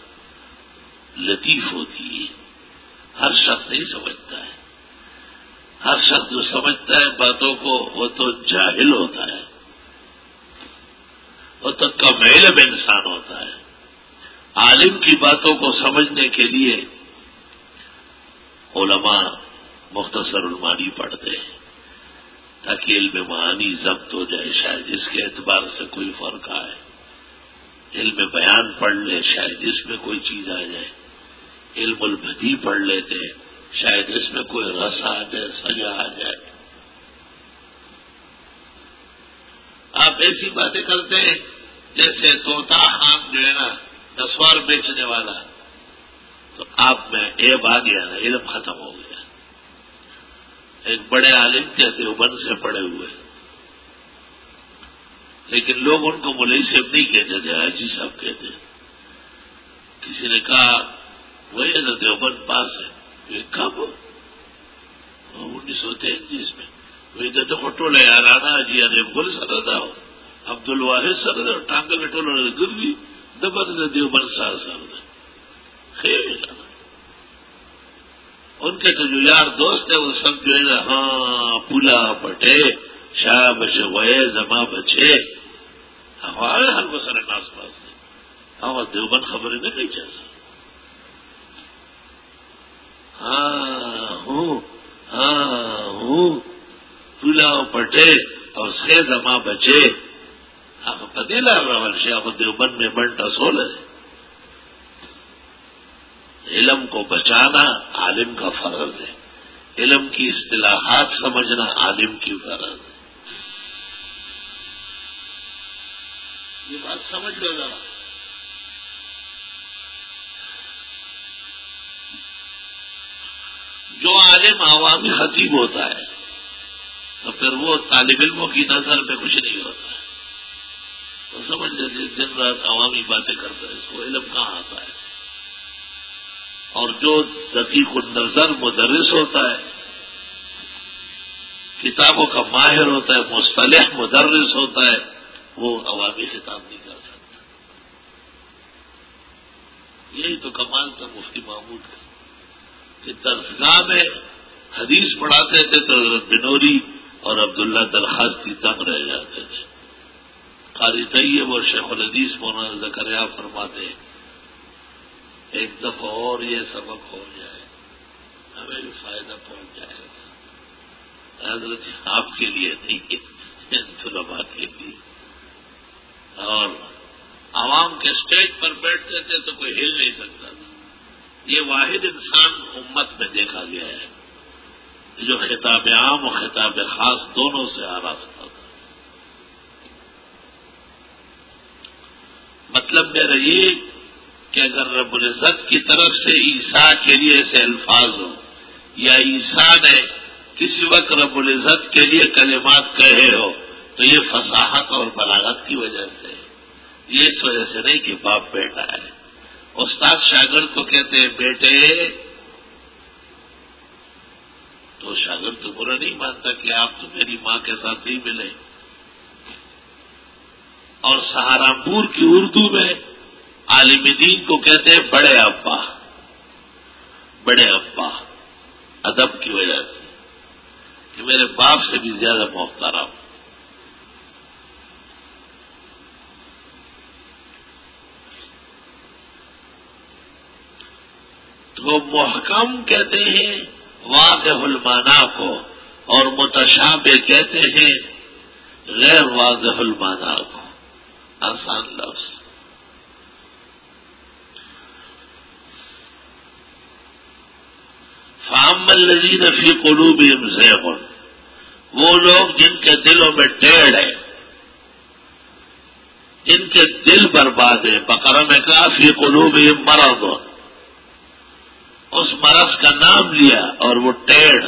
لطیف ہوتی ہے. ہر شخص نہیں سمجھتا ہے. ہر شخص جو سمجھتا ہے باتوں کو وہ تو جاہل ہوتا ہے، وہ تو کم علم انسان ہوتا ہے. عالم کی باتوں کو سمجھنے کے لیے علماء مختصر المعانی پڑھتے ہیں تاکہ علم معانی ضبط ہو جائے. شاید اس کے اعتبار سے کوئی فرق آئے. علم بیان پڑھ لے، شاید اس میں کوئی چیز آ جائے. علم البدیع پڑھ لیتے، شاید اس میں کوئی رس آ جائے، سجا آ جائے. آپ ایسی باتیں کرتے ہیں جیسے طوطا خان جو ہے نا نسوار بیچنے والا، تو آپ میں عیب آ گیا نا، علم ختم ہو گیا. ایک بڑے عالم تھے دیوبند سے پڑے ہوئے، لیکن لوگ ان کو مولوی صاحب نہیں کہتے تھے، حاجی صاحب کہتے. کسی نے کہا وہی نا دیوبند پاس ہے. یہ کب؟ 1933 میں. وہی کہتے خٹولے یارانا جی ادب گل سردا ہو عبد الواحد سردا ٹانگل ٹولے گردی دبر دیوبند سردا خیر. ان کے تو جو یار دوست ہیں وہ سب جو ہے نا، ہاں پولا پٹے شاہ بچے ہوئے زما بچے ہمارے ہر بسر ناس پاس تھے. ہاں دیوبند خبریں نہیں کہیں جیسا. ہاں پولا پٹے اور سے زما بچے ہم پتیلا راول شاہ دیوبند میں بنٹا سول ہے. علم کو بچانا عالم کا فرض ہے. علم کی اصطلاحات سمجھنا عالم کی فرض ہے. یہ بات سمجھ لو ذرا. جو عالم عوامی خطیب ہوتا ہے تو پھر وہ طالب علموں کی نظر میں کچھ نہیں ہوتا ہے. تو سمجھ لیجیے دن رات عوامی باتیں کرتا ہے، اس کو علم کہاں آتا ہے. اور جو دقیق النظر مدرس ہوتا ہے، کتابوں کا ماہر ہوتا ہے، مصطلح مدرس ہوتا ہے، وہ عوامی خطاب نہیں کر سکتا. یہی تو کمال تھا مفتی محمود کا کہ درسگاہ میں حدیث پڑھاتے تھے تو حضرت بنوری اور عبداللہ درخواستی دم رہ جاتے تھے. قاری طیب اور شیخ الحدیث مولانا زکریا فرماتے ہیں ایک دفعہ اور یہ سبق ہو جائے ہمیں بھی فائدہ پہنچ جائے گا. حضرت آپ کے لیے نہیں، طلباء کے لیے. اور عوام کے اسٹیج پر بیٹھتے تھے تو کوئی ہل نہیں سکتا تھا. یہ واحد انسان امت میں دیکھا گیا ہے جو خطاب عام اور خطاب خاص دونوں سے آراستہ تھا. مطلب میرا یہ کہ اگر رب العزت کی طرف سے عیسیٰ کے لیے ایسے الفاظ ہوں یا عیسیٰ نے کسی وقت رب العزت کے لیے کلمات کہے ہو تو یہ فصاحت اور بلاغت کی وجہ سے، یہ اس وجہ سے نہیں کہ باپ بیٹا ہے. استاد شاگرد کو کہتے ہیں بیٹے، تو شاگرد تو برا نہیں مانتا کہ آپ تو میری ماں کے ساتھ نہیں ملے. اور سہارنپور کی اردو میں عالم دین کو کہتے ہیں بڑے ابا. بڑے ابا ادب کی وجہ سے کہ میرے باپ سے بھی زیادہ محترم. تو محکم کہتے ہیں واضح المعنی کو اور متشابہ کہتے ہیں غیر واضح المعنی کو. آسان لفظ. فَأَمَّا الَّذِينَ فِي قُلُوبِهِمْ زَيْغٌ، وہ لوگ جن کے دلوں میں ٹیڑھ ہے، جن کے دل برباد ہے. بقرہ میں کہا فی قلوبہم مرض، اس مرض کا نام لیا اور وہ ٹیڑھ،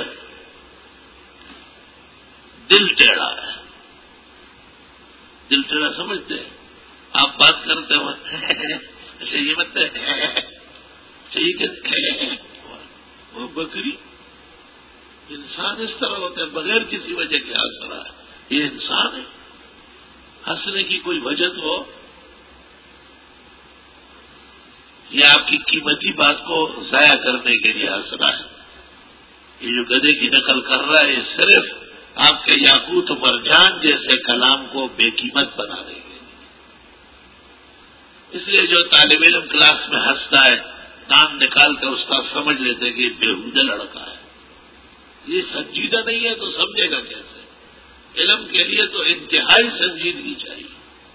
دل ٹیڑھا ہے. دل ٹیڑھا سمجھتے ہیں آپ بات کرتے ہوئے اچھا یہ مت چاہیے کہ وہ بکری انسان اس طرح ہوتا ہے بغیر کسی وجہ کے ہنس رہا ہے، یہ انسان ہے؟ ہنسنے کی کوئی وجہ تو ہو، یہ آپ کی قیمتی بات کو ضائع کرنے کے لیے ہنس رہا ہے۔ یہ جو گدھے کی نقل کر رہا ہے یہ صرف آپ کے یاقوت مرجان جیسے کلام کو بے قیمت بنانے کے لیے۔ اس لیے جو طالب علم کلاس میں ہنستا ہے نام نکال کر استاد سمجھ لیتے کہ یہ بےہودہ لڑکا ہے، یہ سنجیدہ نہیں ہے تو سمجھے گا کیسے؟ علم کے لیے تو انتہائی سنجیدگی چاہیے،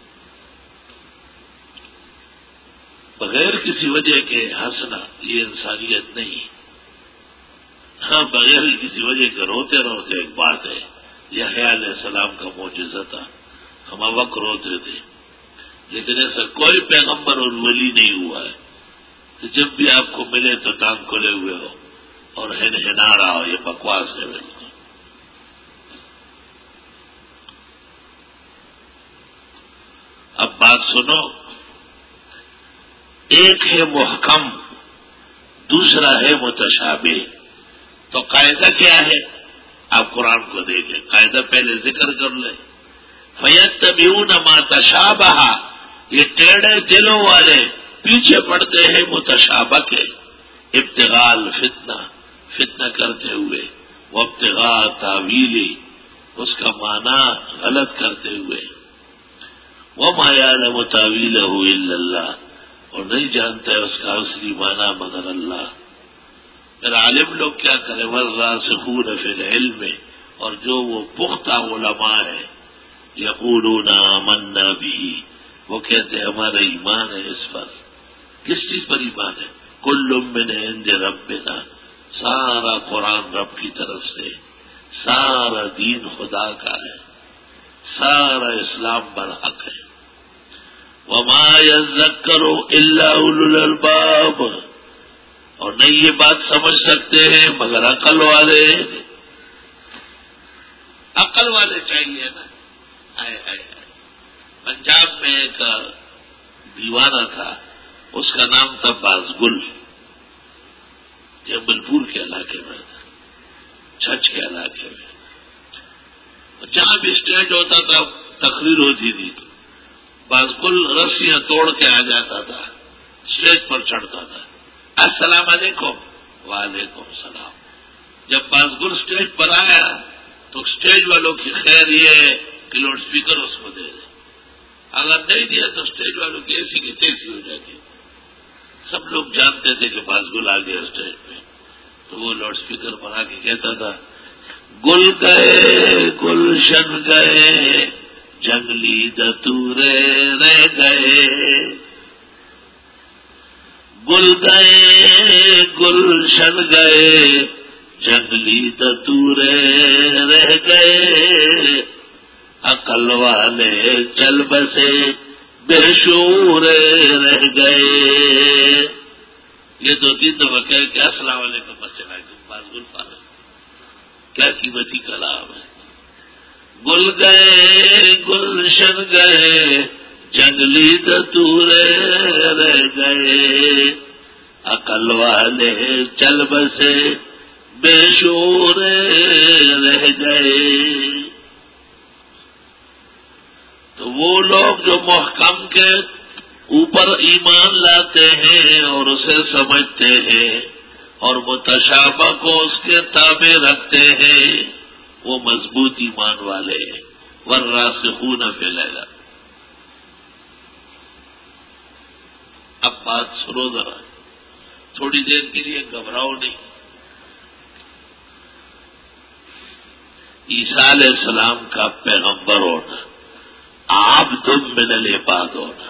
بغیر کسی وجہ کے ہنسنا یہ انسانیت نہیں۔ ہاں بغیر کسی وجہ کے روتے روتے ایک بات ہے، یحییٰ علیہ السلام کا معجزہ تھا، ہم وقت روتے تھے، لیکن ایسا کوئی پیغمبر اور ولی نہیں ہوا ہے کہ جب بھی آپ کو ملے تو ٹانگ کھلے ہوئے ہو اور ہنا رہا ہو، یہ بکواس ہے بالکل۔ اب بات سنو، ایک ہے محکم دوسرا ہے متشابہ، تو قاعدہ کیا ہے؟ آپ قرآن کو دیکھیں، قاعدہ پہلے ذکر کر لیں۔ فَيَتَّبِعُونَ مَا تَشَابَهَ، یہ ٹیڑھے دلوں والے پیچھے پڑتے ہیں متشابہ کے، ابتغاء الفتنہ، فتنہ کرتے ہوئے، وابتغاء تاویلی، اس کا معنی غلط کرتے ہوئے، وَمَا يَعْلَمُ تَأْوِيلَهُ إِلَّا اللَّهُ، اور نہیں جانتا ہے اس کا اصلی معنی مگر اللہ۔ پھر عالم لوگ کیا کریں؟ وَالرَّاسِخُونَ فِي الْعِلْمِ، اور جو وہ پختہ علماء ہیں، یقولون آمنا بِهِ، وہ کہتے ہیں ہمارا ایمان ہے اس پر۔ کس چیز پر ایمان ہے؟ کل من عند ربنا، سارا قرآن رب کی طرف سے، سارا دین خدا کا ہے، سارا اسلام برحق ہے۔ وما يذكر الا اولو الالباب، اور نہیں یہ بات سمجھ سکتے ہیں مگر عقل والے، عقل والے چاہیے نا۔ پنجاب میں ایک دیوانہ تھا، اس کا نام تھا بازگل، جبل پور کے علاقے میں تھا، چھچ کے علاقے میں، جہاں بھی اسٹیج ہوتا تھا تقریر ہوتی تھی، بازگل رسیاں توڑ کے آ جاتا تھا، اسٹیج پر چڑھتا تھا، السلام علیکم، وعلیکم السلام۔ جب بازگل اسٹیج پر آیا تو اسٹیج والوں کی خیر یہ ہے کہ لاؤڈ اسپیکر اس کو دے دے، اگر نہیں دیا تو اسٹیج والوں کی ایسی کی تیسی ہو جاتی۔ سب لوگ جانتے تھے کہ بازگل آ گیا اسٹیج پہ، تو وہ لاؤڈ اسپیکر پر آ کے کہتا تھا، گل گئے گلشن گئے جنگلی دتورے رہ گئے، گل گئے گلشن گئے جنگلی دتورے رہ گئے، عقل والے چل بسے بے شعورے رہ گئے۔ یہ دو تین دفعہ کہہ کے السلام علیکم بس چلا گیا بازگل پاگل، کیا قیمتی کلام ہے۔ گل گئے گلشن گئے جنگلی دتورے رہ گئے، عقل والے چل بسے بے شعور رہ گئے۔ تو وہ لوگ جو محکم کے اوپر ایمان لاتے ہیں اور اسے سمجھتے ہیں اور متشابہ کو اس کے تابع رکھتے ہیں، وہ مضبوط ایمان والے ہیں۔ والراسخون فی العلم۔ اب بات سنو ذرا، تھوڑی دیر کے لیے گھبراؤ نہیں۔ عیسیٰ علیہ السلام کا پیغمبر ہونا، عبد من العباد ہونا،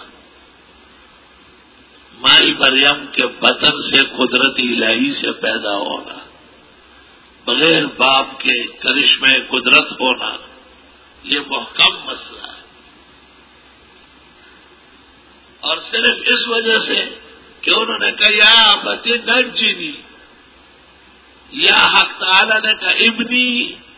مائی مریم کے بطن سے قدرت الہی سے پیدا ہونا، بغیر باپ کے کرشمے قدرت ہونا، یہ محکم مسئلہ ہے۔ اور صرف اس وجہ سے کہ انہوں نے کہا یا ابت نجنی، یا حق تعالی نے کہا ابنی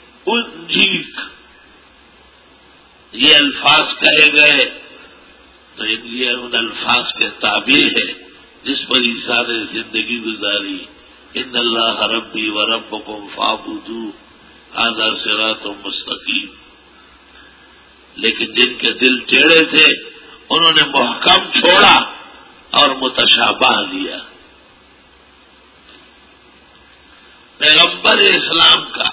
انجیک، یہ الفاظ کہے گئے تو یہ ان الفاظ کے تابع ہے جس پر عیسیٰ نے زندگی گزاری. ان اللہ ربی و ربکم فاعبدوہ ھذا صراط مستقیم. لیکن جن کے دل ٹیڑھے تھے انہوں نے محکم چھوڑا اور متشابہ لیا. پیغمبر اسلام کا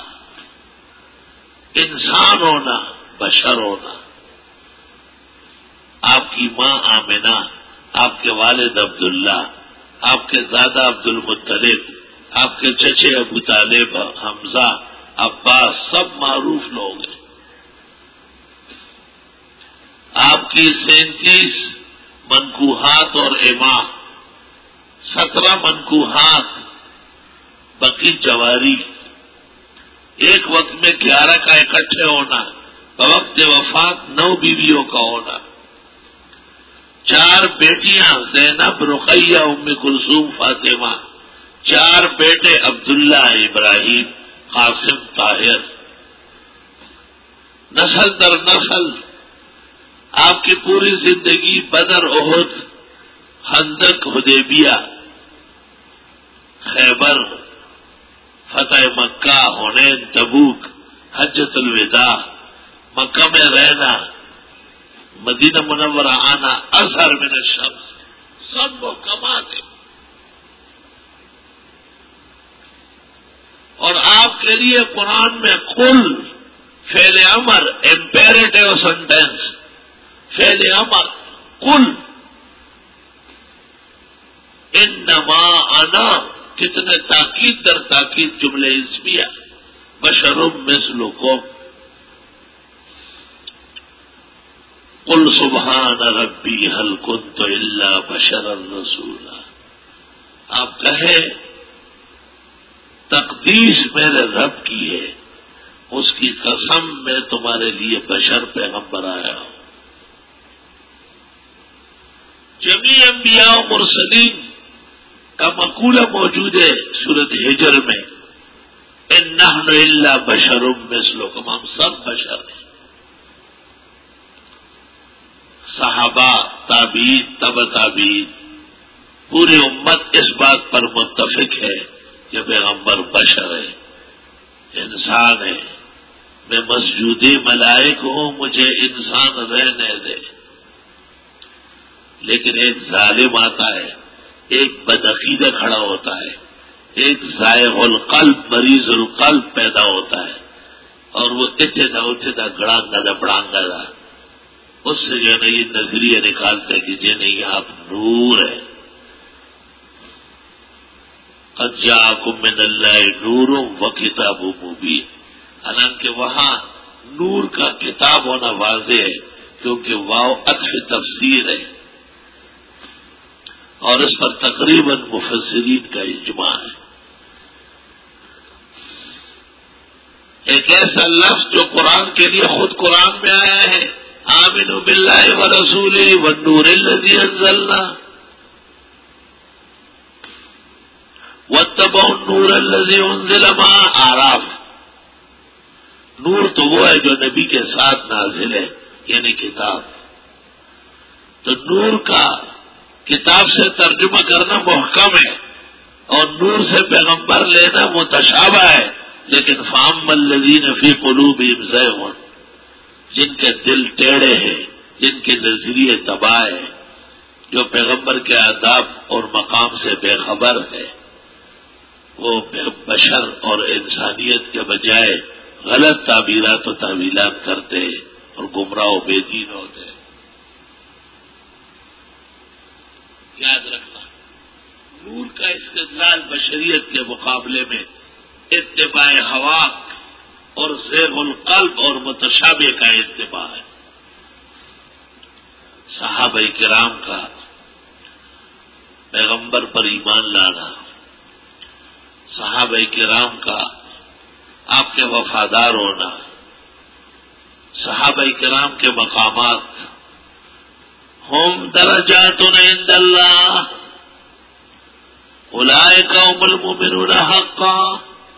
انسان ہونا، بشر ہونا، آپ کی ماں آمنہ، آپ کے والد عبداللہ، آپ کے دادا عبد المطلب، آپ کے چچے ابو طالب، حمزہ، عباس، سب معروف لوگ ہیں. آپ کی 37 منکوحات اور اماں، 17 منکوحات، بقی جواری، ایک وقت میں 11 کا اکٹھے ہونا، بوقت وفات 9 بیویوں کا ہونا، 4 بیٹیاں زینب، رقیہ، ام کلثوم، فاطمہ، 4 بیٹے عبداللہ، ابراہیم، قاسم، طاہر. نسل در نسل آپ کی پوری زندگی بدر، احد، خندق، حدیبیہ، خیبر، فتح مکہ، حنین، تبوک، حجۃ الوداع، مکہ میں رہنا، مدینہ منورہ آنا، اظہر من الشمس، سب محکمات ہیں. اور آپ کے لیے قرآن میں قل فعل امر، امپیریٹو سینٹینس، فعل امر قل انما انا، کتنے تاکید در تاکید جملے اسمیہ، بشر مثلکم. قل سبحان ربی هل کنت الا بشرا رسولا. آپ کہیں تقدیس میرے رب کی ہے، اس کی قسم میں تمہارے لیے بشر پیغمبر آیا ہوں. جمیع انبیاء و مرسلین کا مقولہ موجود ہے سورۃ ہجر میں، ان نحن الا بشر مثلکم، ہم سب بشر ہیں. صحابہ، تابعین، تبع تابعین، پوری امت اس بات پر متفق ہے کہ پیغمبر بشر ہے، انسان ہے. میں مسجود ملائک ہوں، مجھے انسان رہنے دے. لیکن ایک ظالم آتا ہے، ایک بدعقیدہ کھڑا ہوتا ہے، ایک زائغ القلب، مریض القلب پیدا ہوتا ہے، اور وہ اتنا گڑانگا دا بڑانگا دا، اس سے جو ہے یہ نظریہ نکالتے کہ جی نہیں آپ نور ہے. قد جاءکم من اللہ نور و کتاب مبین. حالانکہ وہاں نور کا کتاب ہونا واضح ہے کیونکہ واو عطف تفسیر ہے، اور اس پر تقریباً مفسرین کا اجماع ہے. ایک ایسا لفظ جو قرآن کے لیے خود قرآن میں آیا ہے، آمنوا باللہ ورسولہ والنور الذی انزلنا واتبعوا النور الذی انزل معہ. آراف. نور تو وہ ہے جو نبی کے ساتھ نازل ہے، یعنی کتاب. تو نور کا کتاب سے ترجمہ کرنا محکم ہے، اور نور سے پیغمبر لینا متشابہ ہے. لیکن فاما الذین فی قلوبہم زیغ، جن کے دل ٹیڑھے ہیں، جن کے نظریے تباہ ہیں، جو پیغمبر کے آداب اور مقام سے بے خبر ہے، وہ بشر اور انسانیت کے بجائے غلط تعبیرات و تعویلات کرتے اور گمراہ و بے دین ہوتے. یاد رکھنا، نور کا استدلال بشریت کے مقابلے میں اتباع ہوا اور زیغ القلب اور متشابہ کا اتباع ہے. صحابہ کرام کا پیغمبر پر ایمان لانا، صحابہ کرام کا آپ کے وفادار ہونا، صحابہ کرام کے مقامات ہم درجات عند اللہ اولئک هم المؤمنون حقا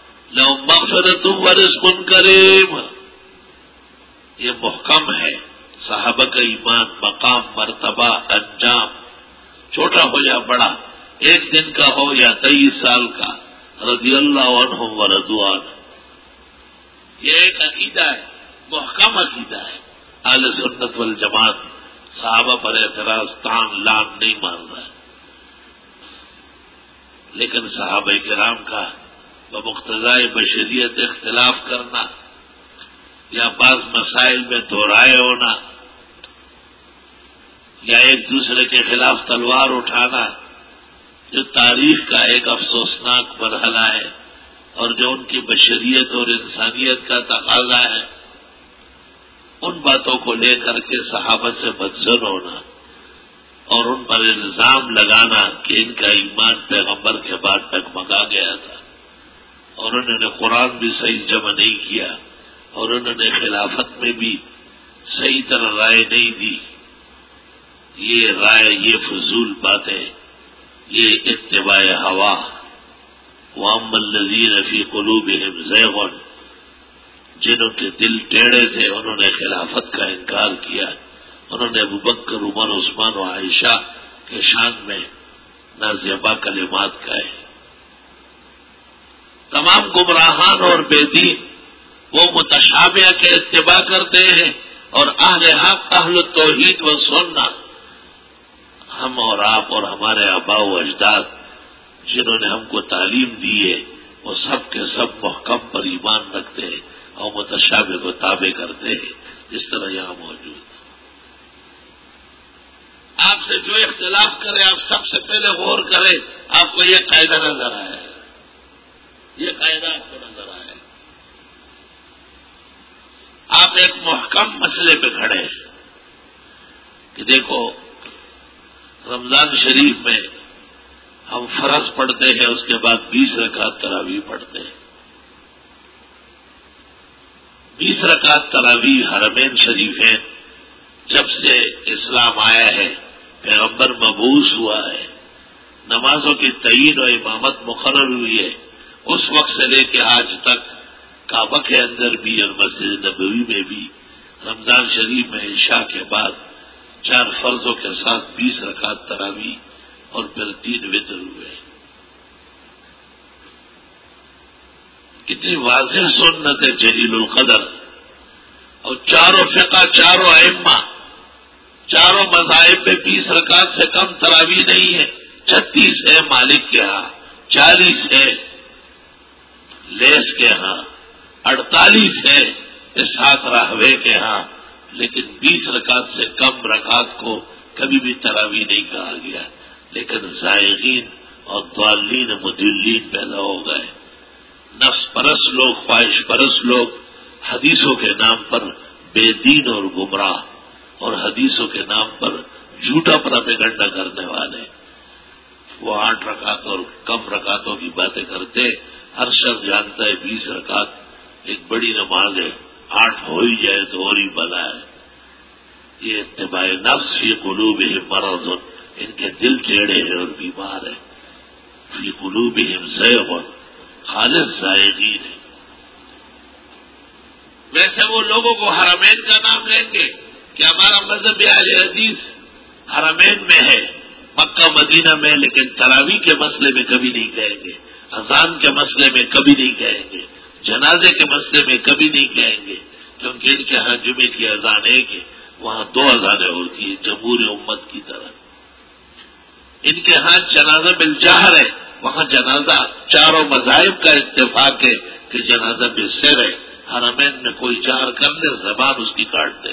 لهم مغفرۃ ورزق کریم. یہ محکم ہے صحابہ کا ایمان، مقام، مرتبہ، انجام چھوٹا ہو یا بڑا، 1 دن کا ہو یا 23 سال کا، رضی اللہ عنہم ورضوا عنہ، یہ ایک عقیدہ ہے، محکم عقیدہ ہے۔ اہل سنت والجماعت صحابہ پر اعتراض تان لام نہیں مان رہا ہے، لیکن صحابہ کرام کا بمقتضائے بشریت اختلاف کرنا یا بعض مسائل میں دو رائے ہونا یا ایک دوسرے کے خلاف تلوار اٹھانا، جو تاریخ کا ایک افسوسناک مرحلہ ہے اور جو ان کی بشریت اور انسانیت کا تقاضا ہے، ان باتوں کو لے کر کے صحابہ سے بدزن ہونا اور ان پر الزام لگانا کہ ان کا ایمان پیغمبر کے بعد ڈگمگا گیا تھا اور انہوں نے قرآن بھی صحیح جمع نہیں کیا اور انہوں نے خلافت میں بھی صحیح طرح رائے نہیں دی، یہ رائے، یہ فضول باتیں، یہ اتباع ہوا۔ وَأَمَّا الَّذِينَ فِي قُلُوبِهِمْ زَيْغٌ، جنہوں کے دل ٹیڑے تھے انہوں نے خلافت کا انکار کیا، انہوں نے ابوبکر، عمر، عثمان و عائشہ کے شان میں نازیبا کلمات کہے۔ تمام گمراہان اور بے دین وہ متشابہ کے اتباع کرتے ہیں، اور اہل حق، اہل توحید و سنت، ہم اور آپ اور ہمارے آباء و اجداد جنہوں نے ہم کو تعلیم دی ہے، وہ سب کے سب محکم پر ایمان رکھتے ہیں اور متشابہ کو تابع کرتے ہیں، جس طرح یہاں موجود ہے۔ آپ سے جو اختلاف کرے، آپ سب سے پہلے غور کریں، آپ کو یہ قاعدہ نظر آئے، یہ قاعدہ آپ کو نظر آئے۔ آپ ایک محکم مسئلے پہ کھڑے ہیں کہ دیکھو، رمضان شریف میں ہم فرض پڑھتے ہیں، اس کے بعد 20 رکعت تراویح پڑھتے ہیں۔ 20 رکعت تراویح حرمین شریفین جب سے اسلام آیا ہے، پیغمبر مبعوث ہوا ہے، نمازوں کی تعین و امامت مقرر ہوئی ہے، اس وقت سے لے کے آج تک کعبہ کے اندر بھی اور مسجد نبوی میں بھی رمضان شریف میں عشاء کے بعد 4 فرضوں کے ساتھ 20 رکعت تراویح اور پھر 3 وتر ہوئے۔ کتنی واضح سنت ہے جلیل القدر، اور چاروں فقہ، چاروں ائمہ، چاروں مذاہب میں 20 رکعت سے کم تراویح نہیں ہے۔ 36 ہے مالک کے ہاں، 40 ہے لیس کے ہاں، 48 ہے اسحاق راہوے کے ہاں، لیکن 20 رکعت سے کم رکعت کو کبھی بھی تراویح نہیں کہا گیا۔ لیکن زائغین اور ضالین مضلین پیدا ہو گئے، نفس پرست لوگ، خواہش پرست لوگ، حدیثوں کے نام پر بے دین اور گمراہ، اور حدیثوں کے نام پر جھوٹا پروپیگنڈا کرنے والے، وہ 8 رکعت اور کم رکعتوں کی باتیں کرتے۔ ہر شخص جانتا ہے 20 رکعت ایک بڑی نماز ہے، 8 ہو ہی جائے تو اور ہی بلا ہے۔ یہ اتباع نفس، فی قلوبہم مرض، ان کے دل ٹیڑے ہیں اور بیمار ہیں۔ فی قلوبہم زیغ، خالص زائغین ہے۔ ویسے وہ لوگوں کو حرمین کا نام لیں گے کہ ہمارا مذہب اہل حدیث حرمین میں ہے، مکہ مدینہ میں، لیکن تراویح کے مسئلے میں کبھی نہیں کہیں گے، اذان کے مسئلے میں کبھی نہیں کہیں گے، جنازے کے مسئلے میں کبھی نہیں کہیں گے، کیونکہ ان کے ہاں جمعے کی اذان ایک ہے، وہاں 2 اذانیں ہوتی ہیں جمہور امت کی طرح۔ ان کے ہاں جنازہ بالجہر ہے، وہاں جنازہ چاروں مذاہب کا اتفاق ہے کہ جنازہ بالسر ہے۔ حرمین میں کوئی جہر کر لے، زبان اس کی کاٹ دے۔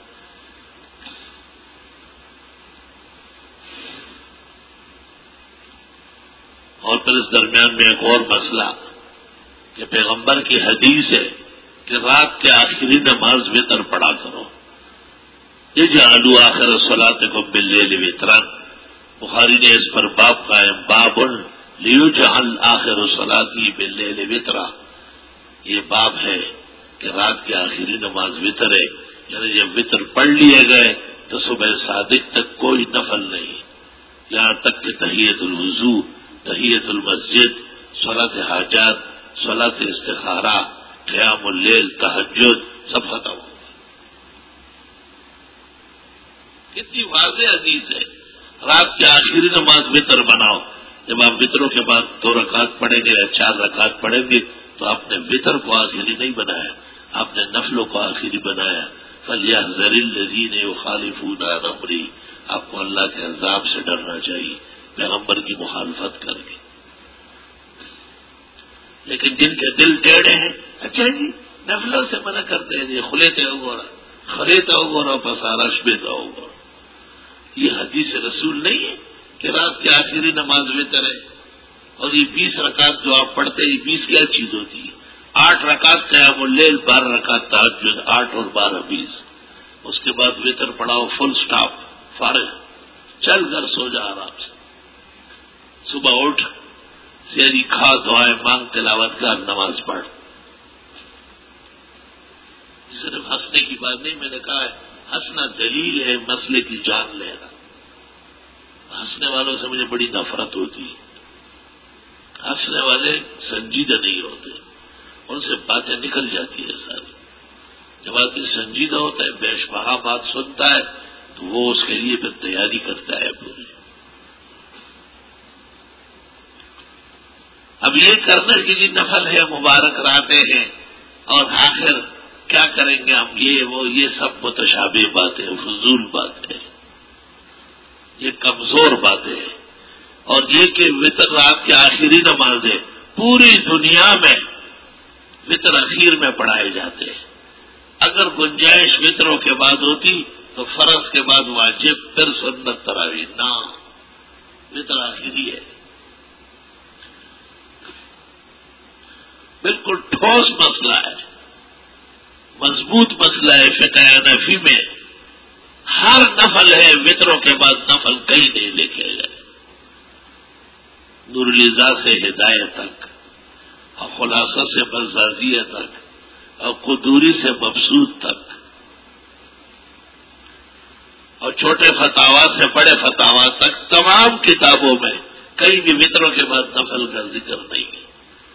اور پھر اس درمیان میں ایک اور مسئلہ کہ پیغمبر کی حدیث ہے کہ رات کے آخری نماز وتر پڑھا کرو، اجعلوا آخر صلاتکم باللیل وترا۔ بخاری نے اس پر باب قائم، باب لیجعل آخر صلاتی باللیل وترا۔ یہ باب ہے کہ رات کی آخری نماز وتر ہے، یعنی جب وتر پڑھ لیے گئے تو صبح صادق تک کوئی نفل نہیں، یہاں تک کہ تحیۃ الوضو، تحیۃ المسجد، صلاۃ حاجات، صلاۃ استخارہ، قیام اللیل، تہجد، سب ختم ہو۔ کتنی واضح حدیث ہے. رات کی آخری نماز وطر بناؤ. جب آپ وطروں کے بعد 2 رکعت پڑھیں گے یا 4 رکعت پڑھیں گے تو آپ نے وطر کو آخری نہیں بنایا, آپ نے نفلوں کو آخری بنایا. فَلْيَحْذَرِ الَّذِينَ يُخَالِفُونَ عَنْ أَمْرِهِ, آپ کو اللہ کے عذاب سے ڈرنا چاہیے پیغمبر کی مخالفت کر کے. لیکن جن کے دل ٹیڑھے ہیں, اچھا جی نفلوں سے منع کرتے ہیں, یہ خلیتا ہوگا پسارش بیتا ہوگا. یہ حدیث رسول نہیں ہے کہ رات کی آخری نماز وطر ہے. اور یہ 20 رکعت جو آپ پڑھتے ہیں, 20 کیا چیز ہوتی ہے؟ 8 رکعت قیام اللیل, 12 رکعت تہجد, 8 اور 12 20. اس کے بعد وطر پڑھاؤ, فل سٹاپ, فارغ, چل گھر سو جا آرام سے. صبح اٹھ سیری کھا, دعائیں مانگ, تلاوت کر, نماز پڑھ. صرف ہنسنے کی بات نہیں, میں نے کہا ہے ہنسنا دلیل ہے مسئلے کی جان لینا. ہنسنے والوں سے مجھے بڑی نفرت ہوتی ہے. ہنسنے والے سنجیدہ نہیں ہوتے, ان سے باتیں نکل جاتی ہے ساری. جب آدمی سنجیدہ ہوتا ہے, بیش بہا بات سنتا ہے, تو وہ اس کے لیے پھر تیاری کرتا ہے پوری. اب یہ کرنے کی جی نفل ہے, مبارک راتیں ہیں, اور آخر کیا کریں گے ہم, یہ سب متشابہ باتیں, فضول باتیں, یہ کمزور باتیں ہیں. اور یہ کہ وطر رات کی آخری نماز ہے, پوری دنیا میں وطر اخیر میں پڑھائے جاتے ہیں. اگر گنجائش وطروں کے بعد ہوتی تو فرض کے بعد واجب, پھر سنت تراویح. نہ, وطر آخری ہے. بالکل ٹھوس مسئلہ ہے, مضبوط مسئلہ ہے. فقہ حنفی میں ہر نفل ہے, وطروں کے بعد نفل کہیں نہیں لکھے گئے. نور العزا سے ہدایت تک, اور خلاصہ سے بزازیہ تک, اور قدوری سے مبسوط تک, اور چھوٹے فتاوا سے بڑے فتاوا تک, تمام کتابوں میں کہیں بھی وطروں کے بعد نفل کا ذکر نہیں ہے.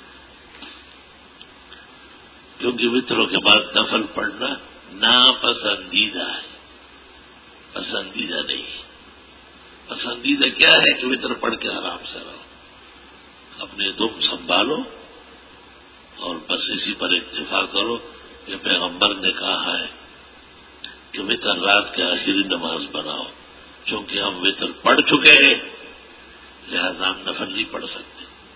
کیونکہ وطروں کے بعد نفل پڑھنا ناپسندیدہ ہے, پسندیدہ نہیں ہے. پسندیدہ کیا ہے کہ وطر پڑھ کے آرام سے رہو, اپنے دم سنبھالو, اور بس اسی پر اکتفا کرو کہ پیغمبر نے کہا ہے کہ وطر رات کے آخری نماز بناؤ. چونکہ ہم وطر پڑھ چکے ہیں لہذا ہم نفل نہیں پڑھ سکتے.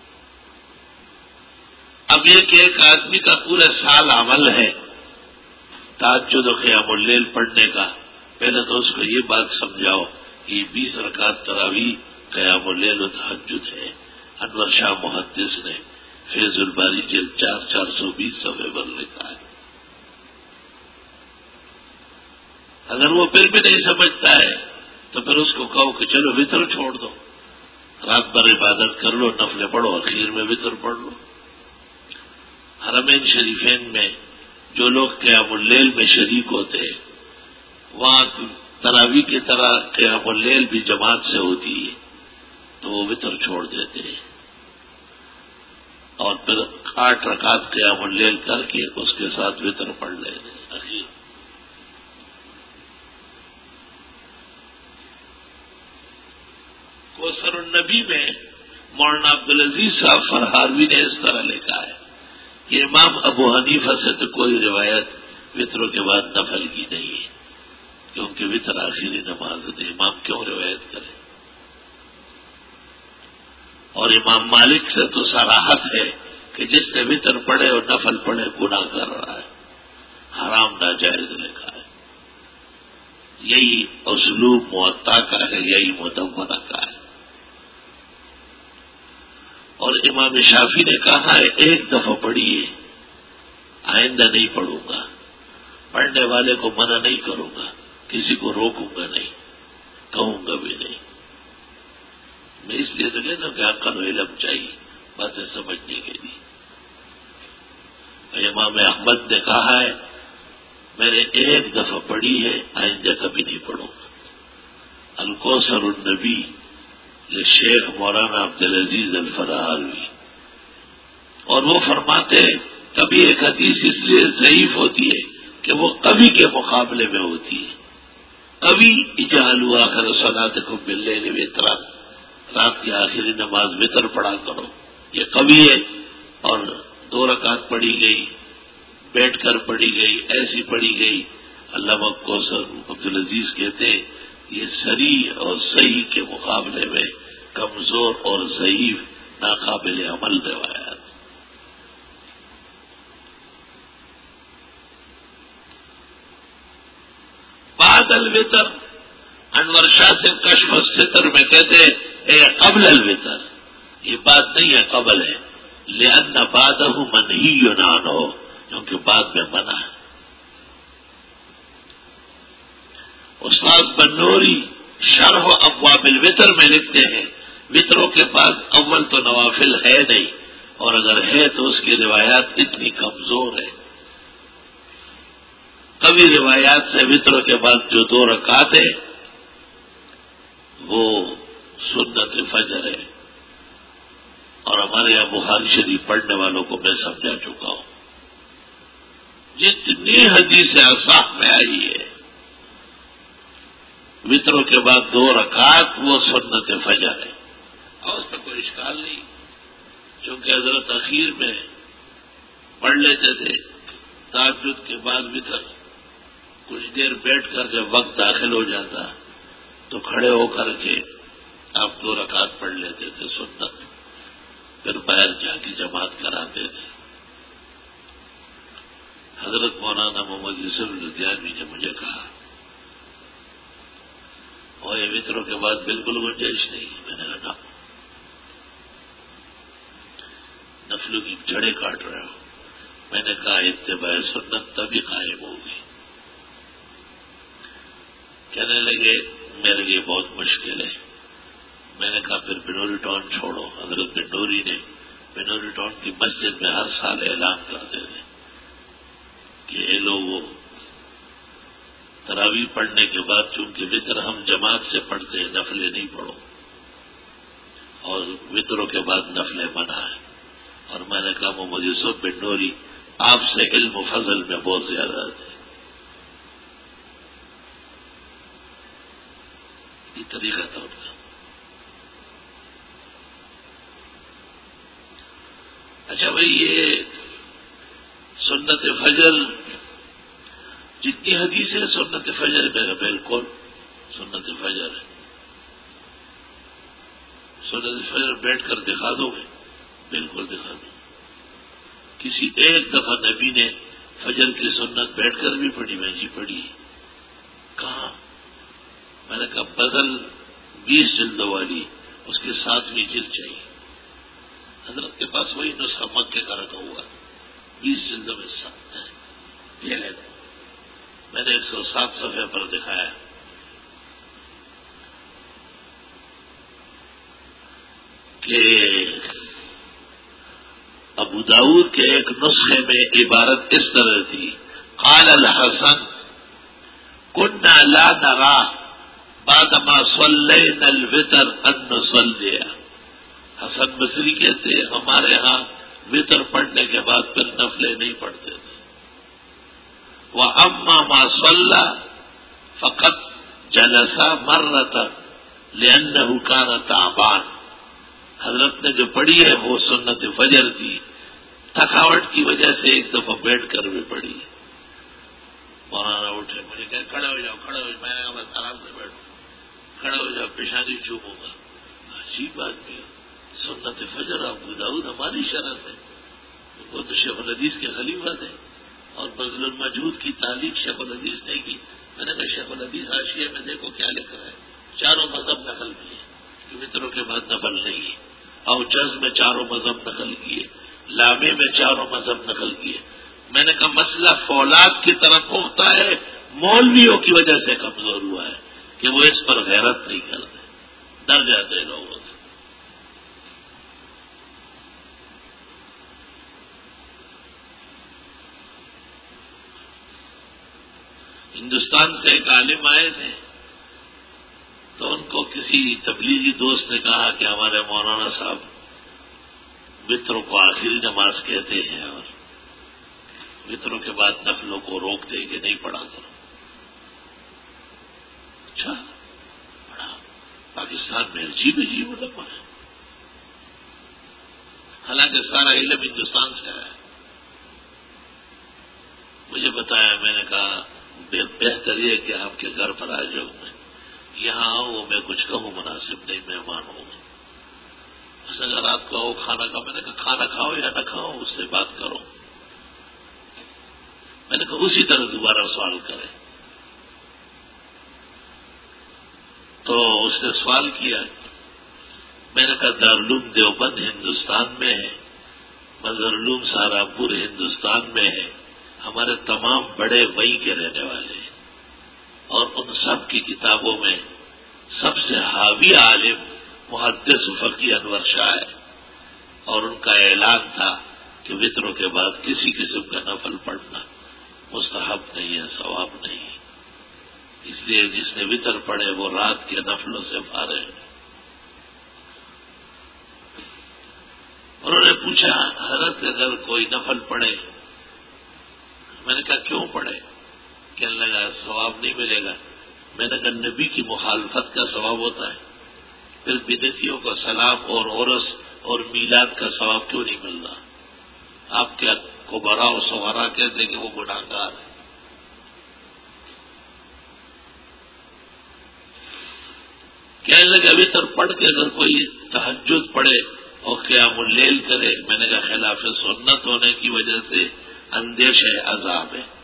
اب یہ کہ ایک آدمی کا پورے سال عمل ہے تہجد و قیام اللیل پڑھنے کا, پہلے تو اس کو یہ بات سمجھاؤ کہ 20 رکعت تراویح قیام اللیل و تہجد ہے. انور شاہ محدث نے فیض الباری جلد 4 420 صفحے پر لکھا ہے. اگر وہ پھر بھی نہیں سمجھتا ہے تو پھر اس کو کہو کہ چلو وطر چھوڑ دو, رات بھر عبادت کر لو, نفلیں پڑھو, اخیر میں وطر پڑھ لو. حرمین شریفین میں جو لوگ قیام اللیل میں شریک ہوتے ہیں, وہاں تراویح کی طرح قیام اللیل بھی جماعت سے ہوتی ہے, تو وہ وطر چھوڑ دیتے ہیں, اور پھر 8 رکعت قیام اللیل کر کے اس کے ساتھ وطر پڑھ لیتے ہیں اخیر. کوثر النبی میں مولانا عبدالعزیز صاحب فرہاروی نے اس طرح لکھا ہے کہ امام ابو حنیفہ سے تو کوئی روایت وطروں کے بعد نفل کی نہیں ہے, کیونکہ وطر آخری نماز ہے, امام کیوں روایت کرے. اور امام مالک سے تو صراحت ہے کہ جس نے وطر پڑھے اور نفل پڑھے گناہ کر رہا ہے, حرام ناجائز لکھا ہے. یہی اسلوب موطا کا ہے, یہی مدونہ کا ہے. اور امام شافعی نے کہا ہے ایک دفعہ پڑھیے, آئندہ نہیں پڑھوں گا, پڑھنے والے کو منع نہیں کروں گا, کسی کو روکوں گا نہیں, کہوں گا بھی نہیں. میں اس لیے تو کہتا ہوں کہ عقل و علم چاہیے باتیں سمجھنے کے لیے. امام احمد نے کہا ہے میں نے ایک دفعہ پڑھی ہے, آئندہ کبھی نہیں پڑھوں گا. الکوثر النبی یہ شیخ مولانا عبدالعزیز الفرہاروی, اور وہ فرماتے ہیں کبھی ایک حدیث اس لیے ضعیف ہوتی ہے کہ وہ کبھی کے مقابلے میں ہوتی ہے, کبھی اجعلوا آخر صلاتکم باللیل وطرا، رات کی آخری نماز وطر پڑھا کرو. یہ کبھی ہے، اور 2 رکعت پڑھی گئی، بیٹھ کر پڑھی گئی، ایسی پڑھی گئی. علامہ کوثر عبدالعزیز کہتے ہیں یہ صریح اور صحیح کے مقابلے میں کمزور اور ضعیف ناقابل عمل روایات. بعد الوتر، انور شاہ سے کشف الستر میں کہتے اے قبل الوتر، یہ بات نہیں ہے، قبل ہے. لأن بعدہ منہی عنہ، کیونکہ بعد میں منع ہے. استاد بنوری شرح ابواب الوتر میں لکھتے ہیں وطروں کے بعد اول تو نوافل ہے نہیں، اور اگر ہے تو اس کی روایات اتنی کمزور ہے. کبھی روایات سے وطروں کے بعد جو 2 رکعت ہے وہ سنت فجر ہے، اور ہمارے یہاں بخاری شریف پڑھنے والوں کو میں سمجھا چکا ہوں. جتنی حدیث اصح میں آئی ہے وطروں کے بعد 2 رکعت وہ سنت فجر ہے، اور اس میں کوئی اشکال نہیں، کیونکہ حضرت اخیر میں پڑھ لیتے تھے تہجد کے بعد وطر. کچھ دیر بیٹھ کر جب وقت داخل ہو جاتا تو کھڑے ہو کر کے آپ 2 رکعت پڑھ لیتے تھے سنت، پھر باہر جا کے جماعت کراتے تھے. حضرت مولانا محمد یوسف لدھیانوی نے مجھے کہا اور یہ وطروں کے بعد بالکل گنجائش نہیں. میں نے کہا نفلوں کی جڑیں کاٹ رہے ہو. میں نے کہا اتباع سنت تبھی قائم ہوگی. کہنے لگے میرے لیے بہت مشکل ہے. میں نے کہا پھر بنوری ٹاؤن چھوڑو. حضرت بنوری نے بنوری ٹاؤن کی مسجد میں ہر سال اعلان کرتے تھے کہ یہ لوگوں تراویح پڑھنے کے بعد چونکہ وطر ہم جماعت سے پڑھتے ہیں نفلیں نہیں پڑھو، اور وطروں کے بعد نفلیں منع ہے. اور میں نے کہا محمد یوسف بنوری آپ سے علم و فضل میں بہت زیادہ تھے. یہ طریقہ تھا ان کا. اچھا بھائی، یہ سنت فجر جتنی حدیث ہے سنت فجر میرا بالکل سنت فجر ہے. سنت فجر بیٹھ کر دکھا دو گے؟ بالکل دکھا دو. کسی ایک دفعہ نبی نے فجر کی سنت بیٹھ کر بھی پڑھی؟ میں جی پڑھی. کہاں؟ میں نے کہا بدل 20 جلدوں والی، اس کے 7ویں جلد چاہیے. حضرت کے پاس وہی نسخہ مکے کا رکھا ہوا 20 جلدوں میں 7 یہ لے لو. میں نے 107 صفحے پر دکھایا کہ ابو داؤد کے ایک نسخے میں عبارت اس طرح تھی: قال الحسن كنا لا نرى بعدما صلينا الوتر ان نصلي. حسن بصری کہتے ہیں ہمارے ہاں وطر پڑھنے کے بعد پھر نفلیں نہیں پڑھتے تھے. وَأَمَّا مَا صَلَّى فَقَدْ جَلَسَ مَرَّةً لِأَنَّهُ كَانَ تَعْبَانَ. حضرت نے جو پڑھی ہے وہ سنت فجر تھی، تھکاوٹ کی وجہ سے ایک دفعہ بیٹھ کر بھی پڑھی. مولانا اٹھے، مجھے کہ کھڑے ہو جاؤ کھڑے ہو جاؤ. میں نے کہا بس آرام سے بیٹھو. کھڑے ہو جاؤ، پیشانی چوموں گا. عجیب بات ہے، سنت فجر ابو داؤد ہماری شرح ہے. وہ تو شیخ الحدیث کے خلیفہ تھے، اور بذل المجہود کی تعلیق شیخ الحدیث نے کی. میں نے کہا شیخ الحدیث حاشیے میں دیکھو کیا لکھ رہا ہے. 4 مذہب نقل کیے کہ وطروں کے بعد نفل نہیں ہے. اوجز میں 4 مذہب نقل کیے، لامے میں 4 مذہب نقل کیے. میں نے کہا مسئلہ فولاد کی طرف پختہ ہے، مولویوں کی وجہ سے کمزور ہوا ہے کہ وہ اس پر غیرت نہیں کرتے، ڈر جاتے لوگوں سے. ہندوستان سے ایک عالم آئے تھے تو ان کو کسی تبلیغی دوست نے کہا کہ ہمارے مولانا صاحب وطروں کو آخری نماز کہتے ہیں اور وطروں کے بعد نفلوں کو روکتے کہ نہیں پڑھا کرو. اچھا بڑا پاکستان میں عجیب عجیب علماء ہے، حالانکہ سارا علم ہندوستان سے آیا ہے۔ مجھے بتایا، میں نے کہا بہتر یہ کہ آپ کے گھر پر آ جاؤں، میں یہاں آؤں، میں کچھ کہوں مناسب نہیں، مہمان ہوں۔ اس نے کہا رات کو آؤ کھانا کھاؤ، میں نے کہا کھانا کھاؤ یا نہ کھاؤ اس سے بات کرو۔ میں نے کہا اسی طرح دوبارہ سوال کرے، تو اس نے سوال کیا۔ میں نے کہا دارالعلوم دیوبند ہندوستان میں ہے، مظہرالعلوم سہارنپور ہندوستان میں ہے، ہمارے تمام بڑے وہیں کے رہنے والے ہیں، اور ان سب کی کتابوں میں سب سے حاوی عالم محدث فقی انور شاہ ہے، اور ان کا اعلان تھا کہ وطروں کے بعد کسی قسم کا نفل پڑھنا مستحب نہیں ہے، ثواب نہیں ہے، اس لیے جس نے وطر پڑھے وہ رات کے نفلوں سے فارغ ہے۔ انہوں نے پوچھا حضرت اگر کوئی نفل پڑھے، میں نے کہا کیوں پڑھے؟ کہنے لگا ثواب نہیں ملے گا۔ میں نے کہا نبی کی مخالفت کا ثواب ہوتا ہے، پھر بدعتیوں کا سلام اور عرس اور میلاد کا ثواب کیوں نہیں مل رہا؟ آپ کیا کبرا و صغرا کہتے کہ وہ گناہگار ہے؟ کہنے لگے وطر پڑھ کے اگر کوئی تہجد پڑھے اور قیام اللیل کرے، میں نے کہا خلاف سنت ہونے کی وجہ سے اندیش ہے، عذاب ہے۔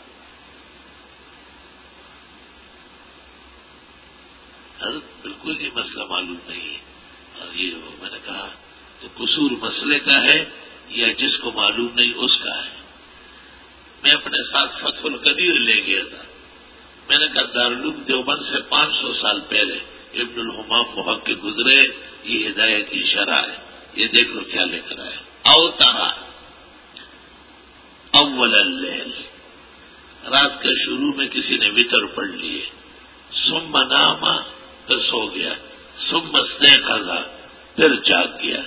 بالکل یہ مسئلہ معلوم نہیں ہے، اور یہ میں نے کہا تو قصور مسئلے کا ہے یا جس کو معلوم نہیں اس کا ہے؟ میں اپنے ساتھ فتح القدیر لے گیا تھا، میں نے کہا دارالعلوم دیوبند سے 500 سال پہلے ابن الحمام محقق گزرے، یہ ہدایت کی شرح ہے، یہ دیکھ لو کیا لے کر آئے۔ اوتارا اول اللیل، رات کے شروع میں کسی نے وطر پڑھ لیے، ثم نام، پھر سو گیا، ثم استيقظ، پھر جاگ گیا،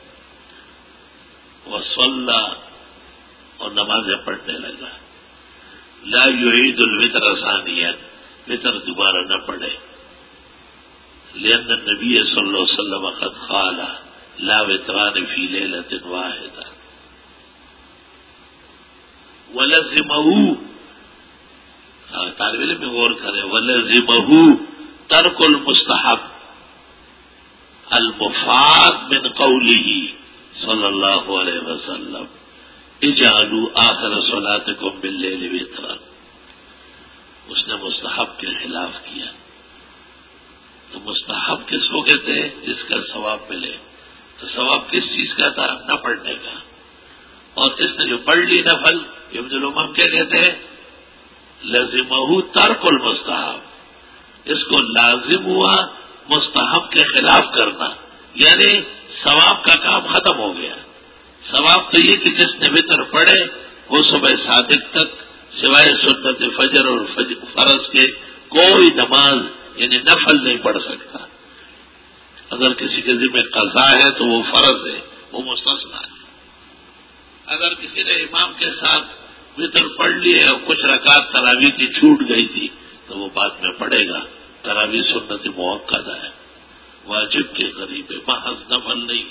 وصلى، اور نمازیں پڑھنے لگا، لا يعيد الوتر ثانيا، وطر دوبارہ نہ پڑھے، لأن النبي صلی اللہ علیہ وسلم قد قال لا وتران في ليلة واحدة، ولزمه، طالب علم میں غور کرے، ولزمه ترک المستحب المفاد من قوله صلی اللہ علیہ وسلم اجعلوا آخر صلاتکم باللیل وترا، اس نے مستحب کے خلاف کیا۔ تو مستحب کس کو کہتے ہیں؟ جس کا ثواب ملے۔ تو ثواب کس چیز کا تھا؟ نہ پڑھنے کا۔ اور اس نے جو پڑھ لی نفل، ابن الامام کیا کہتے ہیں؟ لزمہ ترک المستحب، اس کو لازم ہوا مستحب کے خلاف کرنا، یعنی ثواب کا کام ختم ہو گیا۔ ثواب تو یہ کہ جس نے وطر پڑھے وہ صبح صادق تک سوائے سنت فجر اور فرض کے کوئی نماز یعنی نفل نہیں پڑھ سکتا۔ اگر کسی کے ذمہ قضا ہے تو وہ فرض ہے، وہ مستثنیٰ ہے۔ اگر کسی نے امام کے ساتھ وطر پڑھ لی ہے اور کچھ رکعت تراویح کی چھوٹ گئی تھی تو وہ بعد میں پڑھے گا، تراویح سنت موقع ہے، واجب کے قریب ہے، محض نفل نہیں۔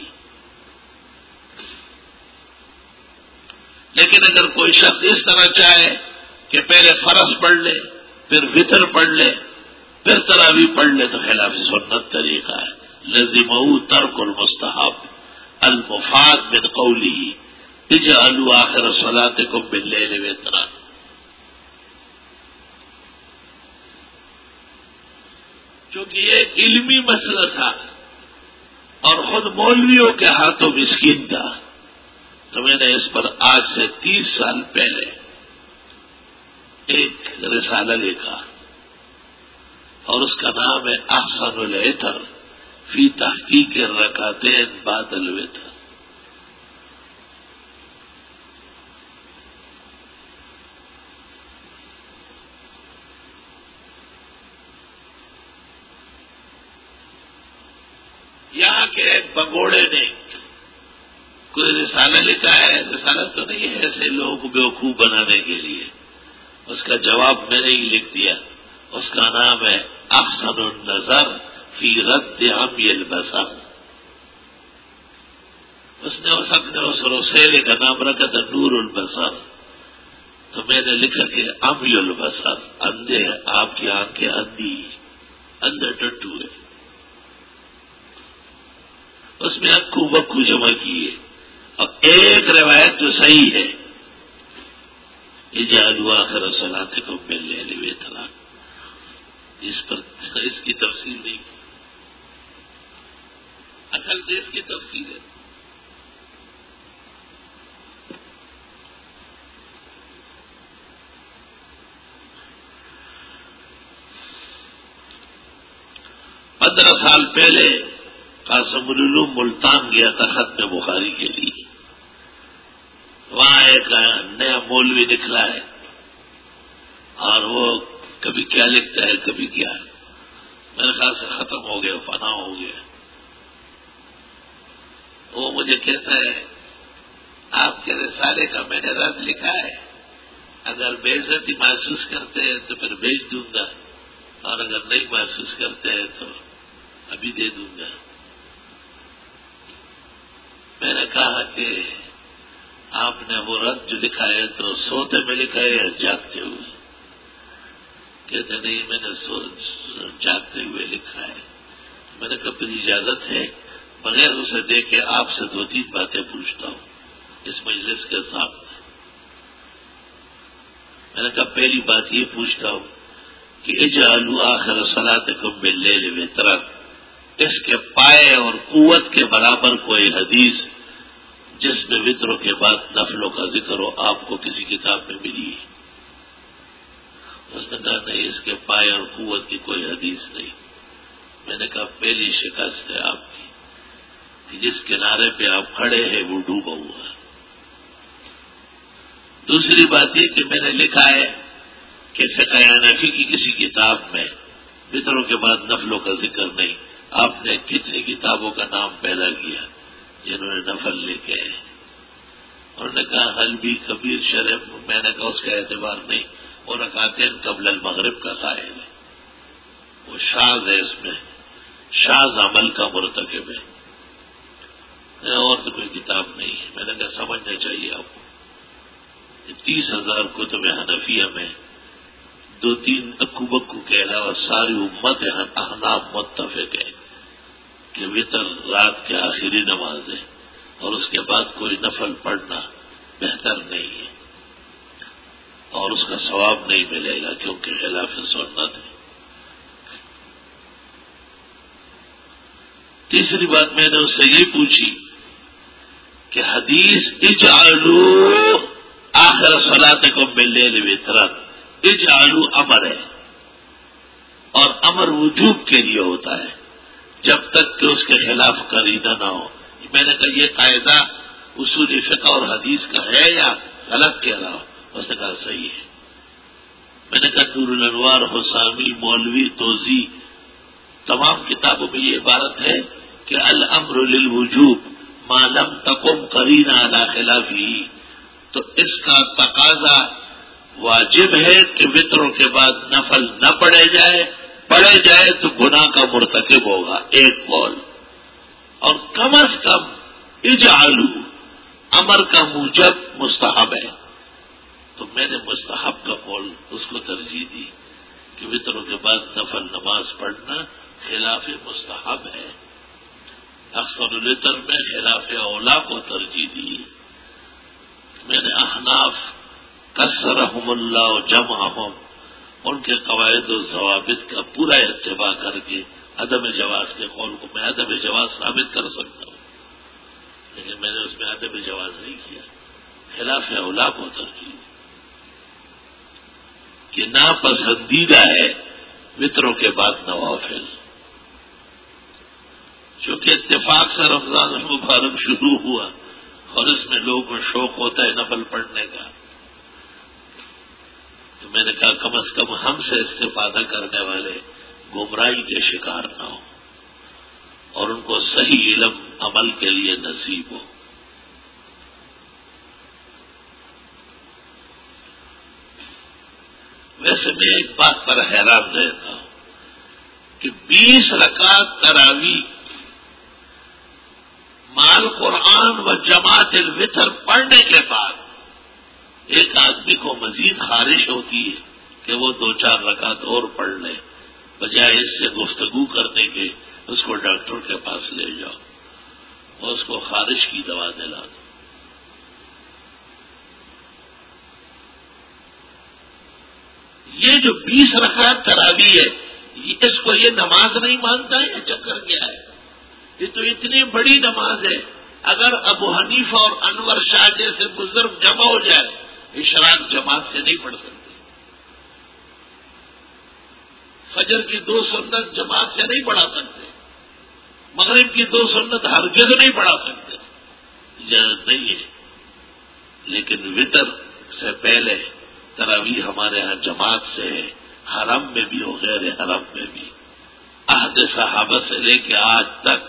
لیکن اگر کوئی شخص اس طرح چاہے کہ پہلے فرض پڑھ لے، پھر وطر پڑھ لے، پھر تراویح پڑھ لے تو خلاف سنت طریقہ ہے۔ لزمہ ترک المستحب المفاد من قوله اجعلوا آخر صلاتکم باللیل وترا۔ چونکہ یہ ایک علمی مسئلہ تھا اور خود مولویوں کے ہاتھوں مسکین تھا، تو میں نے اس پر آج سے 30 سال پہلے ایک رسالہ لکھا اور اس کا نام ہے احسن العطر فی تحقیق الرکعتین بعد الوتر۔ یہاں کے ایک بگوڑے نے کوئی رسالہ لکھا ہے، رسالہ تو نہیں ہے، ایسے لوگوں کو بیوقوف بنانے کے لیے، اس کا جواب میں نے ہی لکھ دیا۔ اس کا نام ہے احسن النظر فی رد عمی البصر. اس نے اپنے اس رسالے کا نام رکھا تھا نور البصر. تو میں نے لکھا کہ عمی البصر، اندھے آپ کی آنکھیں اندھی، اندھے ٹٹو ہے. اس میں اکو بکو جمع کیے، اور ایک روایت جو صحیح ہے اجعلوا آخر صلاتکم باللیل وترا، اس کی تفصیل نہیں کی. اصل تو اس کی تفصیل ہے. پندرہ سال پہلے قاسم العلوم ملتان گیا تھا ختم بخاری کے لیے. وہاں ایک نیا مولوی نکلا ہے، اور وہ کبھی کیا لکھتا ہے کبھی کیا. میرے خیال سے ختم ہو گیا، فنا ہو گیا. وہ مجھے کہتا ہے آپ کے رسالے کا میں نے رد لکھا ہے، اگر بے عزتی محسوس کرتے ہیں تو پھر بھیج دوں گا، اور اگر نہیں محسوس کرتے ہیں تو ابھی دے دوں گا. میں نے کہا کہ آپ نے وہ رد جو لکھا ہے تو سوتے میں لکھا ہے یا جاگتے ہوئے؟ کہتے نہیں، میں نے جاگتے ہوئے لکھا ہے. میں نے کہا پھر اجازت ہے بغیر اسے دیکھے آپ سے دو تین باتیں پوچھتا ہوں اس مجلس کے سامنے. میں نے کہا پہلی بات یہ پوچھتا ہوں کہ اجعلوا آخر صلاتکم باللیل وترا، اس کے پائے اور قوت کے برابر کوئی حدیث جس میں وطروں کے بعد نفلوں کا ذکر ہو آپ کو کسی کتاب میں ملی ہے؟ اس نے کہا نہیں، اس کے پائے اور قوت کی کوئی حدیث نہیں. میں نے کہا پہلی شکست ہے آپ کی کہ جس کنارے پہ آپ کھڑے ہیں وہ ڈوبا ہوا ہے. دوسری بات یہ کہ میں نے لکھا ہے کہ فقہ حنفی کی کسی کتاب میں وطروں کے بعد نفلوں کا ذکر نہیں. آپ نے کتنی کتابوں کا نام پیدا کیا جنہوں نے نفل لکھے ہیں؟ انہوں نے کہا حلبی کبیر شرح. میں نے کہا اس کا اعتبار نہیں، وہ رکعتین قبل المغرب کا قائل ہے، وہ شاذ ہے، اس میں شاذ عمل کا مرتکب ہے، اور تو کوئی کتاب نہیں ہے. میں نے کہا سمجھنا چاہیے آپ کو 30,000 کتب حنفیہ میں دو تین اکو بکو کے علاوہ ساری امت احناف متفق ہے کہ وطر رات کے آخری نماز ہے، اور اس کے بعد کوئی نفل پڑھنا بہتر نہیں ہے، اور اس کا ثواب نہیں ملے گا کیونکہ خلاف سنت ہے. تیسری بات میں نے اس سے یہ پوچھی کہ حدیث اجعلوا آخر صلاتکم باللیل وترا، اجعلوا امر ہے، اور امر وجوب کے لیے ہوتا ہے جب تک کہ اس کے خلاف قرینہ نہ ہو. میں نے کہا یہ قاعدہ اصول فقہ اور حدیث کا ہے یا غلط کہہ رہا ہوں؟ اس نے کہا صحیح ہے. میں نے کہا نور الانوار، حسامی، مولوی، توزی، تمام کتابوں میں یہ عبارت ہے کہ الامر للوجوب ما لم تقم قرینہ علی خلافی. تو اس کا تقاضا واجب ہے کہ وطروں کے بعد نفل نہ پڑھے جائے تو گناہ کا مرتکب ہوگا، ایک قول. اور کم از کم اجعلوا امر کا موجب مستحب ہے. تو میں نے مستحب کا قول اس کو ترجیح دی کہ وطروں کے بعد نفل نماز پڑھنا خلاف مستحب ہے. اکثر الوتر میں خلاف اولا کو ترجیح دی. میں نے احناف کسرہم اللہ جمعہم ان کے قواعد و ضوابط کا پورا اتباع کر کے عدم جواز کے قول کو میں عدم جواز ثابت کر سکتا ہوں، لیکن میں نے اس میں عدم جواز نہیں کیا، خلاف اولا کو ترجیح دی کہ ناپسندیدہ ہے وطروں کے بعد نوافل. چونکہ اتفاق سے رمضان المبارک شروع ہوا اور اس میں لوگوں کو شوق ہوتا ہے نفل پڑھنے کا، تو میں نے کہا کم از کم ہم سے استفادہ کرنے والے گمراہی کے شکار نہ ہوں اور ان کو صحیح علم عمل کے لیے نصیب ہو. سے میں ایک بات پر حیران رہتا ہوں کہ 20 رکعت تراویح مال قرآن و جماعت الوتر پڑھنے کے بعد ایک آدمی کو مزید خارش ہوتی ہے کہ وہ 2-4 رکعت اور پڑھ لے، بجائے اس سے گفتگو کرنے کے اس کو ڈاکٹر کے پاس لے جاؤ اور اس کو خارش کی دوا دلا دو۔ یہ جو 20 رکعت تراویح ہے، اس کو یہ نماز نہیں مانتا ہے، یہ چکر کیا ہے؟ یہ تو اتنی بڑی نماز ہے، اگر ابو حنیفہ اور انور شاہ جیسے بزرگ جمع ہو جائے، اشراق جماعت سے نہیں پڑھ سکتے، فجر کی 2 سنت جماعت سے نہیں پڑھا سکتے، مغرب کی 2 سنت ہرگز نہیں پڑھا سکتے، اجازت نہیں ہے۔ لیکن وتر سے پہلے تراویح ہمارے ہاں جماعت سے ہے، حرم میں بھی ہو، غیر حرم میں بھی، عہد صحابہ سے لے کے آج تک۔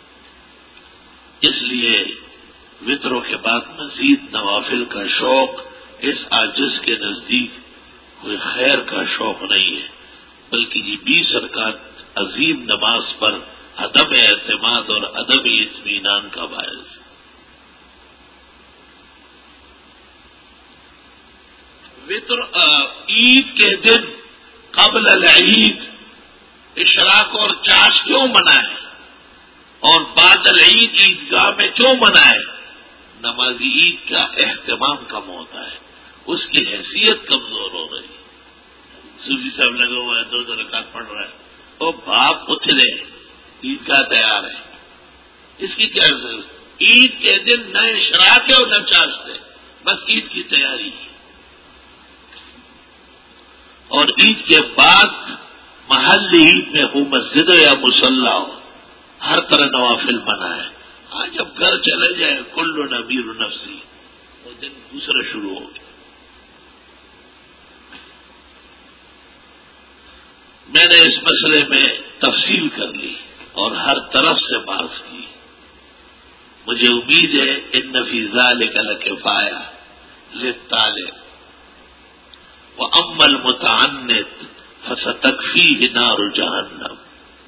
اس لیے وطروں کے بعد مزید نوافل کا شوق اس عاجز کے نزدیک کوئی خیر کا شوق نہیں ہے، بلکہ یہ 20 رکعت عظیم نماز پر عدم اعتماد اور عدم اطمینان کا باعث۔ وطر عید کے دن قبل العید اشراق اور چاش کیوں منائے اور بعد العید عیدگاہ میں کیوں منائے؟ نماز عید کا اہتمام کم ہوتا ہے، اس کی حیثیت کمزور ہو رہی ہے۔ صوفی صاحب لگا ہوا ہے، 2 رکعت پڑھ رہا ہے، وہ باپ اترے عیدگاہ تیار ہے، اس کی کیا ضرورت؟ عید کے دن نہ اشراق ہے اور نہ چاش ہے، بس عید کی تیاری ہے۔ اور عید کے بعد محل عید میں ہو، مسجد ہو یا مصلی ہو، ہر طرح نوافل منع ہے۔ آج جب گھر چلے جائے کل نبیر نفسی، وہ دن دوسرا شروع ہو گیا۔ میں نے اس مسئلے میں تفصیل کر لی اور ہر طرف سے بات کی۔ مجھے امید ہے ان فی ذالک لکفایہ للطالب وَأَمَّا الْمُتَعَنِّتُ فَسَتَكْفِيهِ نَارُ جَهَنَّمَ۔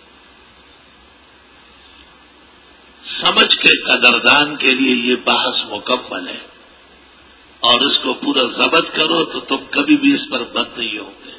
سمجھ کے قدردان کے لیے یہ بحث مکمل ہے، اور اس کو پورا ضبط کرو تو تم کبھی بھی اس پر بند نہیں ہوں گے،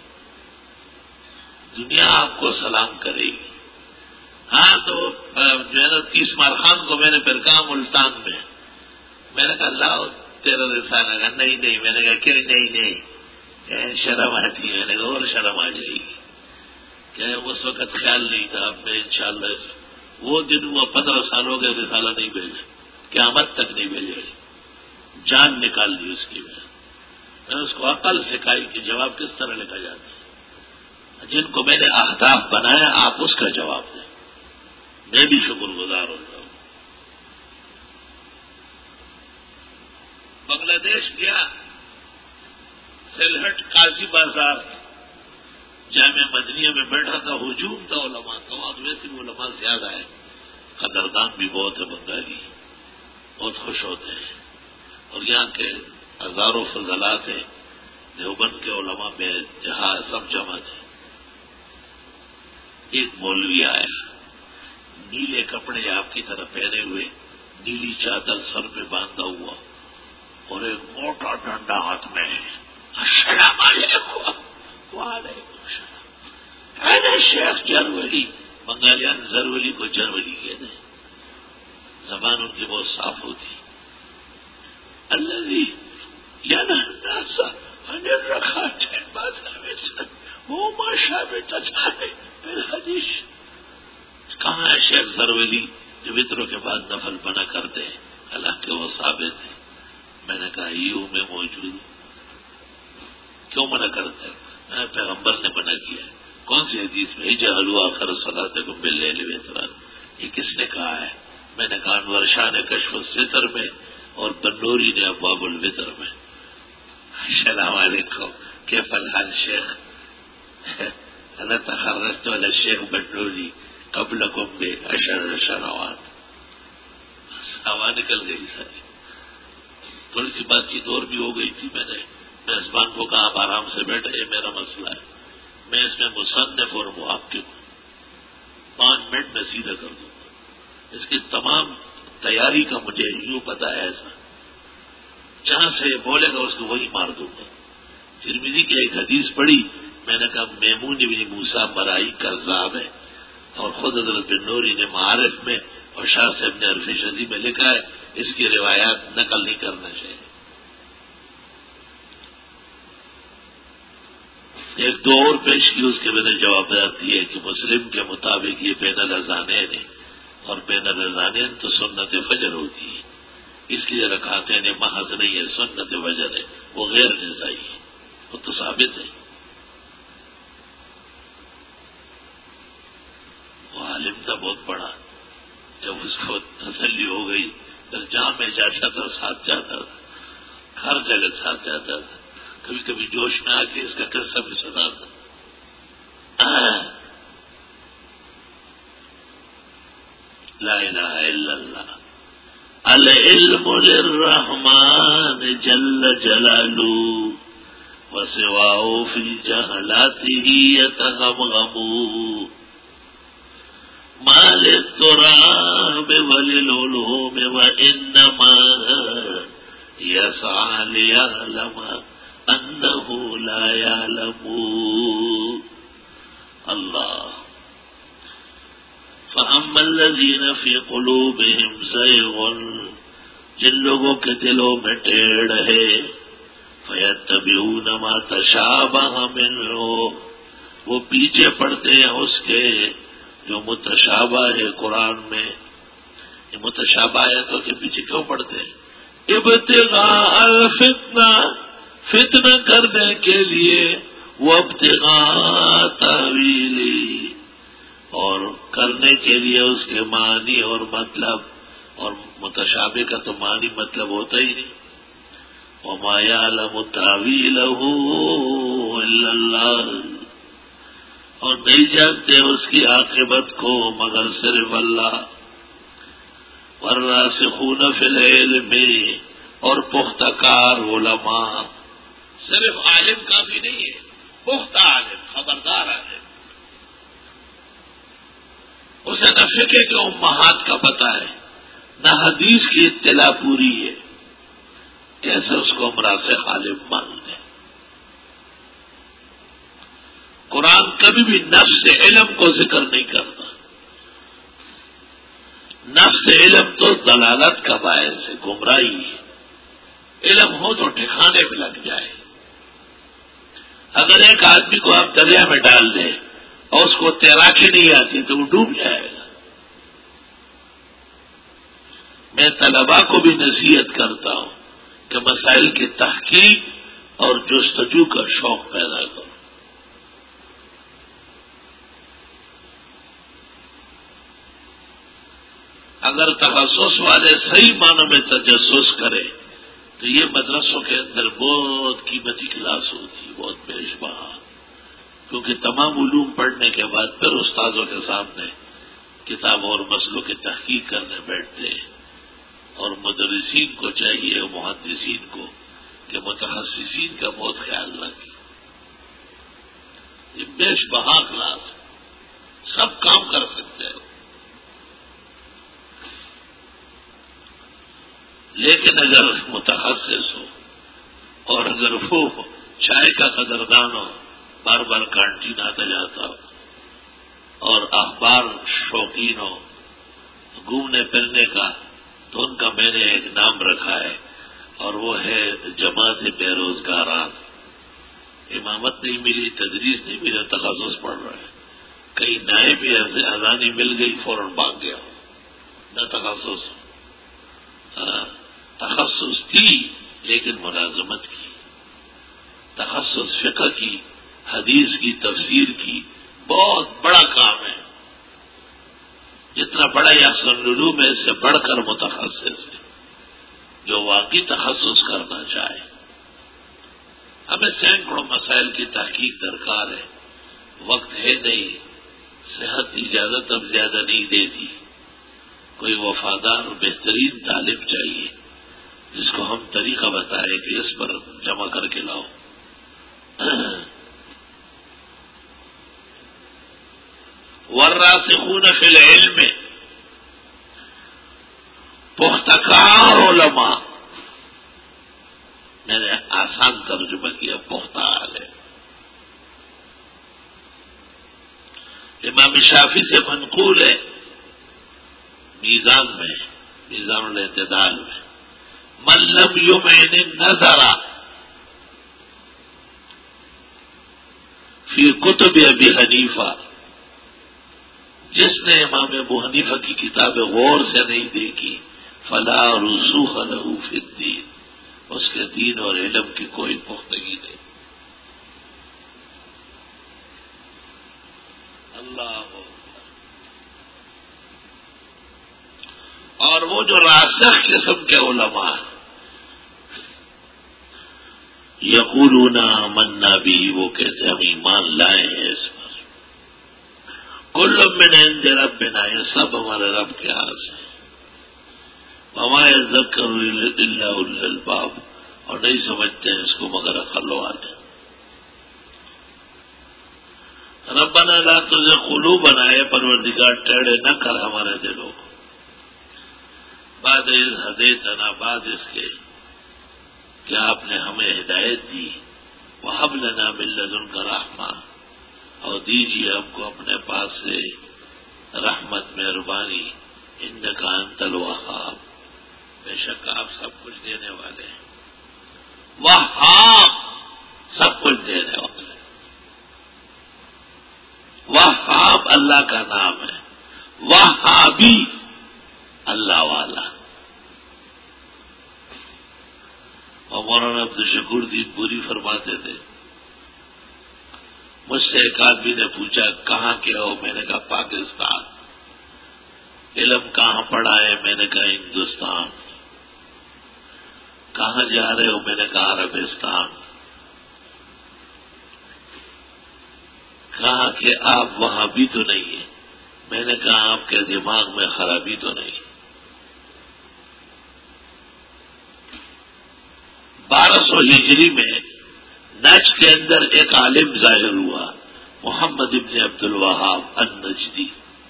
دنیا آپ کو سلام کرے گی۔ ہاں تو جو ہے نا 30 مار خان کو میں نے پھر کہا ملتان میں نے کہا لاؤ تیرا رسالہ، کہا نہیں، میں نے کہا کہ نہیں شرم آتی ہے، میں نے کہا اور شرم آ جائے گی، کہ اس وقت خیال نہیں تھا، اب میں انشاءاللہ وہ دن ہوا 15 سال ہو گئے رسالہ نہیں بھیجا، قیامت تک نہیں بھیجے، جان نکال دی اس کی۔ میں نے اس کو عقل سکھائی کہ جواب کس طرح لکھا جاتا ہے، جن کو میں نے اہداف بنایا آپ اس کا جواب دیں، میں بھی شکر گزار ہوتا ہوں۔ بنگلہ دیش گیا، سلہٹ قاضی بازار جامع مدنیہ میں بیٹھا تھا، ہجوم تھا علماء کا، وہاں ویسے بھی علماء زیادہ ہے، قدردان بھی بہت ہے، بنگالی بہت خوش ہوتے ہیں، اور یہاں کے ہزاروں فضلات ہیں، دیوبند کے علماء میں جہاں سب جمع تھے۔ ایک مولوی آیا، نیلے کپڑے آپ کی طرح پہنے ہوئے، نیلی چادر سر پہ باندھا ہوا، اور ایک موٹا ڈنڈا ہاتھ میں ہے۔ السلام علیکم۔ وعلیکم السلام۔ اے شیخ جرولی، بنگالیان زرولی کو جرولی کہتے ہیں، زبان ان کی بہت صاف ہوتی۔ الذی ینہی الناس عن الرکعتین بعد الوتر وہما ثابتتان بالحدیث۔ کہاں ہے شیخ زرولی جو وطروں کے بعد نفل منع کرتے ہیں؟ حالانکہ وہ ثابت ہے۔ میں نے کہا یوں میں موجود ہوں، کیوں منع کرتے ہیں؟ پیغمبر نے منع کیا ہے۔ کون سی حدیث میں؟ اجعلوا آخر صلاتکم باللیل وطرا، یہ کس نے کہا ہے؟ میں نے کہا انور شاہ نے کشف الستر میں اور بنوری نے ابواب الوتر میں۔ السلام علیکم، کیف الحال شیخ؟ انا تخرجت علی الشیخ بنوری قبلکم بعشر سنوات۔ ہوا نکل گئی ساری، تھوڑی سی بات چیت اور بھی ہو گئی تھی، میں نے میزبان کو کہا آپ آرام سے بیٹھے، یہ میرا مسئلہ ہے، میں اس میں مصنف اور محقق ہوں، 5 منٹ میں سیدھا کر دوں گا، اس کی تمام تیاری کا مجھے یوں پتا ہے، ایسا جہاں سے بولے گا اس کو وہی مار دوں گا۔ ترمذی کی ایک حدیث پڑھی، میں نے کہا میمون بن موسیٰ مرائی کذاب ہے، اور خود حضرت بن نوری نے معارف میں اور شاہ صاحب نے عرف شدی میں لکھا ہے اس کی روایات نقل نہیں کرنا چاہیے۔ ایک دو اور پیش کی، اس کے میں نے جواب دی ہے کہ مسلم کے مطابق یہ بین الاذانین ہے، اور بین الاذانین تو سنت فجر ہوتی ہے، اس لیے رکعتین محض نہیں ہے، سنت فجر ہے، وہ غیر نسائی ہے، وہ تو ثابت ہے۔ وہ عالم تھا بہت بڑا، جب اس کو تسلی ہو گئی پھر جہاں میں جاتا تھا ساتھ جاتا تھا، ہر جگہ ساتھ جاتا تھا، کبھی کبھی جوش میں آ کے اس کا قصہ بھی سناتا۔ لا الہ الا اللہ، العلم للرحمن جل جلالہ وسواہ فی جہلاتہ یتغمغم، ما للتراب وللعلوم وانما يسعى ليعلم انه لا يعلم۔ اللہ فاما الذين في قلوبهم زيغ، جن لوگوں کے دلوں میں ٹیڑھ ہے، فيتبعون ما تشابه منه، وہ پیچھے پڑتے ہیں اس کے جو متشابہ ہے قرآن میں۔ یہ متشابہ ہے تو کہ پیچھے کیوں پڑتے ہیں؟ ابتغاء الفتنہ، فتنہ کرنے کے لیے، وہ ابتغاء تاویلی، اور کرنے کے لیے اس کے معنی اور مطلب، اور متشابہ کا تو معنی مطلب ہوتا ہی نہیں۔ وما يعلم تاویلہ الا اللہ، اور نہیں جانتے اس کی عاقبت کو مگر صرف اللہ۔ والراسخون فی العلم، اور پختہ کار علماء، صرف عالم کافی نہیں ہے، پختہ عالم، خبردار عالم، اسے نہ فقہ کے امہات کا پتہ ہے، نہ حدیث کی اطلاع پوری ہے، کیسے اس کو ہم راسخ عالم مان لیں؟ قرآن کبھی بھی نفس علم کو ذکر نہیں کرتا، نفس علم تو دلالت کا باعث ہے، گمراہی ہے، علم ہو تو ٹھکانے میں لگ جائے۔ اگر ایک آدمی کو آپ دریا میں ڈال دیں اور اس کو تیراکی نہیں آتی تو وہ ڈوب جائے گا۔ میں طلباء کو بھی نصیحت کرتا ہوں کہ مسائل کی تحقیق اور جستجو کا شوق پیدا کرو۔ اگر تخصص والے صحیح معنوں میں تجسس کرے تو یہ مدرسوں کے اندر بہت قیمتی کلاس ہوتی ہے، بہت بیش بہا، کیونکہ تمام علوم پڑھنے کے بعد پھر استاذوں کے سامنے کتابوں اور مسئلوں کی تحقیق کرنے بیٹھتے ہیں، اور مدرسین کو چاہیے، محدثین کو، کہ متخصصین کا بہت خیال رکھیں۔ یہ بیش بہا کلاس ہے، سب کام کر سکتے ہیں، لیکن اگر متخصص ہو اور اگر وہ چائے کا قدردان ہو، بار بار کانٹین آتا جاتا ہو، اور اخبار شوقین ہو گھومنے پھرنے کا، تو ان کا میں نے ایک نام رکھا ہے، اور وہ ہے جماعت بے روزگاران۔ امامت نہیں ملی، تدریس نہیں ملی، تخصص پڑھ رہا ہے، کئی نئے بھی اذانی مل گئی فوراً بھاگ گیا، نہ تخصص تخصص تھی لیکن ملازمت کی، تخصص فقہ کی، حدیث کی، تفسیر کی، بہت بڑا کام ہے، جتنا بڑا احسن العلوم ہے اس سے بڑھ کر متخصص ہے جو واقعی تخصص کرنا چاہے۔ ہمیں سینکڑوں مسائل کی تحقیق درکار ہے، وقت ہے نہیں، صحت اجازت اب زیادہ نہیں دیتی، کوئی وفادار بہترین طالب چاہیے جس کو ہم طریقہ بتائیں کہ اس پر جمع کر کے لاؤ. والراسخون فی العلم، پختکار علماء، میں نے آسان ترجمہ کیا پختہ عالم. امام شافعی سے منقول ہے میزان میں، میزان الاعتدال میں، من لم یمعن النظر فی کتب ابی حنیفہ، جس نے امام ابو حنیفہ کی کتابیں غور سے نہیں دیکھی، فلا رسوخ له فی الدین، اس کے دین اور علم کی کوئی پختگی نہیں. اللہ. اور وہ جو راسخ قسم کے علماء ہیں، یقولون آمنا بھی، وہ کہتے ہم ایمان لائے ہیں اس پر. کل من عند ربنا، یہ سب ہمارے رب کے ہاتھ سے. وما یذکر الا اولو الالباب، اور نہیں سمجھتے ہیں اس کو مگر عقل والے. ربنا لا تزغ قلوبنا، اے پروردگار ٹیڑے نہ کر ہمارے دلوں کو، بعد اذ ہدیتنا، بعد اس کے کہ آپ نے ہمیں ہدایت دی. وہب لنا من لدنک رحمہ، اور دیجیے ہم کو اپنے پاس سے رحمت مہربانی. انک انت الوہاب، بے شک آپ سب کچھ دینے والے ہیں. وہاب، سب کچھ دینے والے. وہاب اللہ کا نام ہے، وہابی اللہ والا. اور مولانا عبدالشکور دین پوری فرماتے تھے، مجھ سے ایک آدمی نے پوچھا کہاں کے ہو؟ میں نے کہا پاکستان. علم کہاں پڑھا ہے؟ میں نے کہا ہندوستان. کہاں جا رہے ہو؟ میں نے کہا عربستان. کہا کہ آپ وہاں بھی تو نہیں ہیں؟ میں نے کہا آپ کے دماغ میں خرابی تو نہیں؟ 1200 ہجری میں نجد کے اندر ایک عالم ظاہر ہوا، محمد ابن عبد الوہاب النجدی.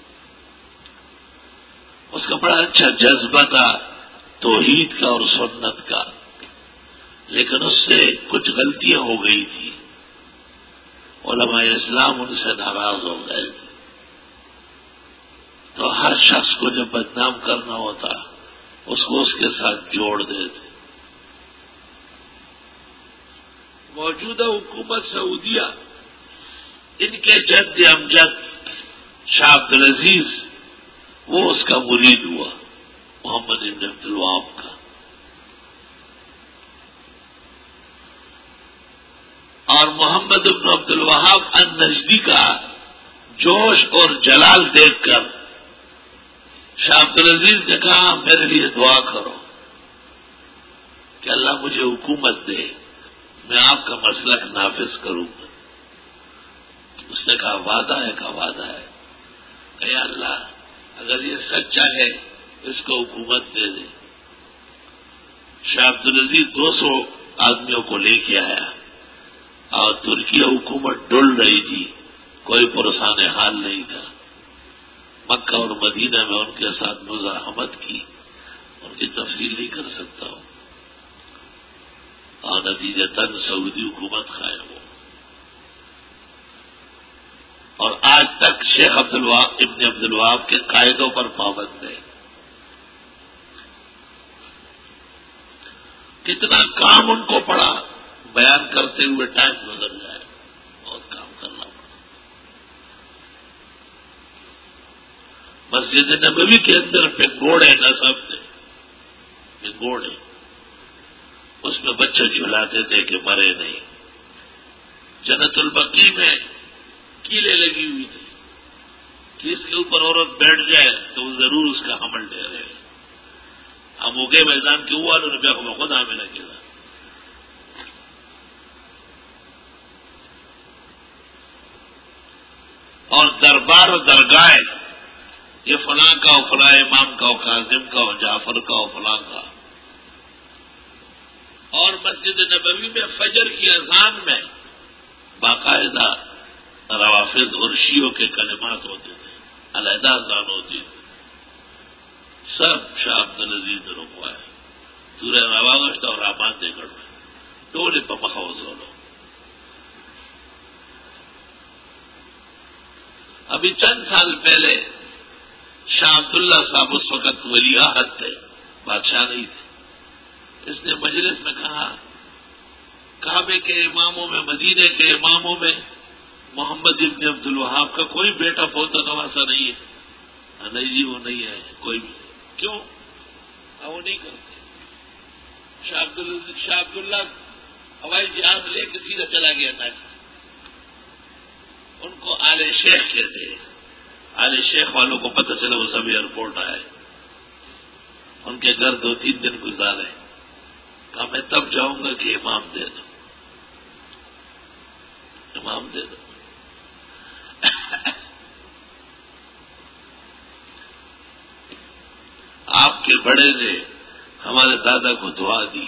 اس کا بڑا اچھا جذبہ تھا توحید کا اور سنت کا، لیکن اس سے کچھ غلطیاں ہو گئی تھی. علماء اسلام ان سے ناراض ہو گئے تھے. تو ہر شخص کو جب بدنام کرنا ہوتا اس کو اس کے ساتھ جوڑ دیتے. موجودہ حکومت سعودیہ، ان کے جد امجد شاہ عبد العزیز، وہ اس کا مرید ہوا، محمد بن عبد الوہاب کا. اور محمد بن عبد الوہاب النجدی کا جوش اور جلال دیکھ کر شاہ عبد العزیز نے کہا میرے لیے دعا کرو کہ اللہ مجھے حکومت دے، میں آپ کا مسلک نافذ کروں گا. اس نے کہا وعدہ ہے؟ کا وعدہ ہے. کہ یا اللہ اگر یہ سچا ہے اس کو حکومت دے دے. شاہ عبد العزیز 200 آدمیوں کو لے کے آیا اور ترکی حکومت ڈول رہی تھی، کوئی پرسان حال نہیں تھا. مکہ اور مدینہ میں ان کے ساتھ مزاحمت کی، ان کی تفصیل نہیں کر سکتا ہوں. اور نتیجتاً سعودی حکومت قائم ہو. اور آج تک شیخ ابن عبد الوہاب کے قاعدوں پر پابند ہے. کتنا کام ان کو پڑا، بیان کرتے ہوئے ٹائم گزر جائے، بہت کام کرنا پڑا. مسجد نبوی کے اندر پنگوڑے نصب تھے، پنگوڑے، اس میں بچے جھلاتے تھے کہ مرے نہیں. جنت البقیع میں کیلیں لگی ہوئی تھی کہ اس کے اوپر عورت بیٹھ جائے تو وہ ضرور اس کا حمل لے رہے. ہم اگے میدان کے ہوا تو روپیہ کو خود ہمیں لگے گا. اور دربار و درگاہ، یہ فلاں کا اور فلاں امام کا اور کاظم کا اور جعفر کا اور فلاں کا. مسجد نبوی میں فجر کی اذان میں باقاعدہ روافض اور شیعوں کے کلمات ہوتے تھے، علیحدہ اذان ہوتی تھی. سب شاہ عبدالعزیز نے رکوایا. سورہ رواگشت اور رحمان دے کر ٹولے پمخوز ہو لو. ابھی چند سال پہلے شاہ عبداللہ صاحب اس وقت ولی عہد تھے، بادشاہ نہیں تھے. اس نے مجلس میں کہا کعبے کے اماموں میں، مدینے کے اماموں میں محمد ابن عبد الوہاب کا کوئی بیٹا پوتا نواسا نہیں ہے. نہیں جی وہ نہیں ہے کوئی بھی. کیوں؟ وہ نہیں کرتے. شاہ عبداللہ ہوائی جہاز لے کے سیدھا چلا گیا تھا. ان کو آل شیخ کہتے ہیں. آل شیخ والوں کو پتہ چلا وہ سب ایئرپورٹ آئے. ان کے گھر 2-3 دن گزارے. کہا میں تب جاؤں گا کہ امام دے دو، امام دے دو. آپ کے بڑے نے ہمارے دادا کو دعا دی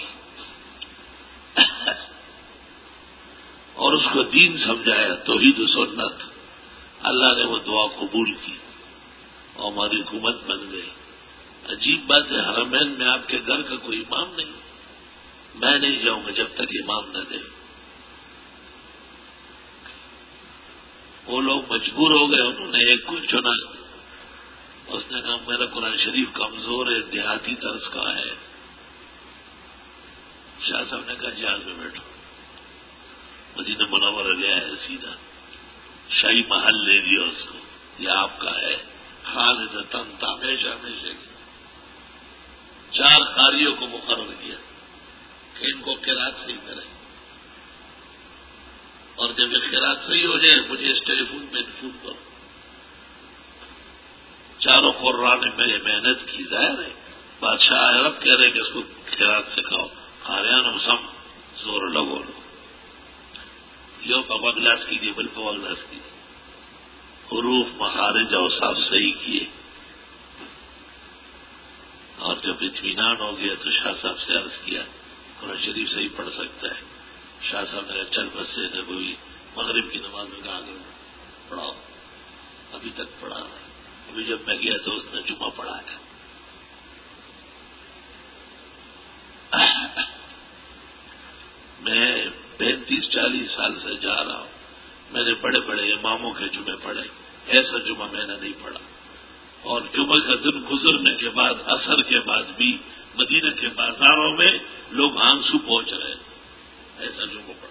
اور اس کو دین سمجھایا، توحید و سنت. اللہ نے وہ دعا قبول کی اور ہماری حکومت بن گئی. عجیب بات ہے، حرمین میں آپ کے گھر کا کوئی امام نہیں. میں نہیں جاؤں گا جب تک امام نہ دے. وہ لوگ مجبور ہو گئے، انہوں نے ایک کو چنا. اس نے کہا میرا قرآن شریف کمزور ہے، دیہاتی طرز کا ہے. شاہ صاحب نے کہا جہاز میں بیٹھو. مدینہ منورہ لے آئے، سیدھا شاہی محل لے لیا اس کو. یہ آپ کا ہے، خالدتاً ہمیشہ ہمیشہ کی. 4 قاریوں کو مقرر کیا کہ ان کو قرات صحیح کریں، اور جب یہ قرات صحیح ہو جائے مجھے اس ٹیلی فون پہ فون کرو. 4 قراء نے میں محنت کی. ظاہر ہے بادشاہ عرب کہہ رہے کہ اس کو قرات سکھاؤ. قاریان سم زور لگو لو، یو پاپا گلاس کیجیے، بل پاپا گلاس کیجیے. حروف مخارج اور صاف صحیح کیے. اور جب اطمینان ہو گیا تو شاہ صاحب سے عرض کیا قرآن شریف صحیح پڑھ سکتا ہے. شاہ صاحب نے چل بس سے نبوی مغرب کی نماز میں کہا پڑھاؤ. ابھی تک پڑھا رہا. ابھی جب میں گیا تو اس نے جمعہ پڑھایا. میں 35-40 سال سے جا رہا ہوں. میں نے بڑے بڑے اماموں کے جمعے پڑھے، ایسا جمعہ میں نے نہیں پڑھا. اور جمعہ کا دن گزرنے کے بعد عصر کے بعد بھی مدینہ کے بازاروں میں لوگ آنسو پہنچ رہے ہیں. ایسا جمعہ پڑھا.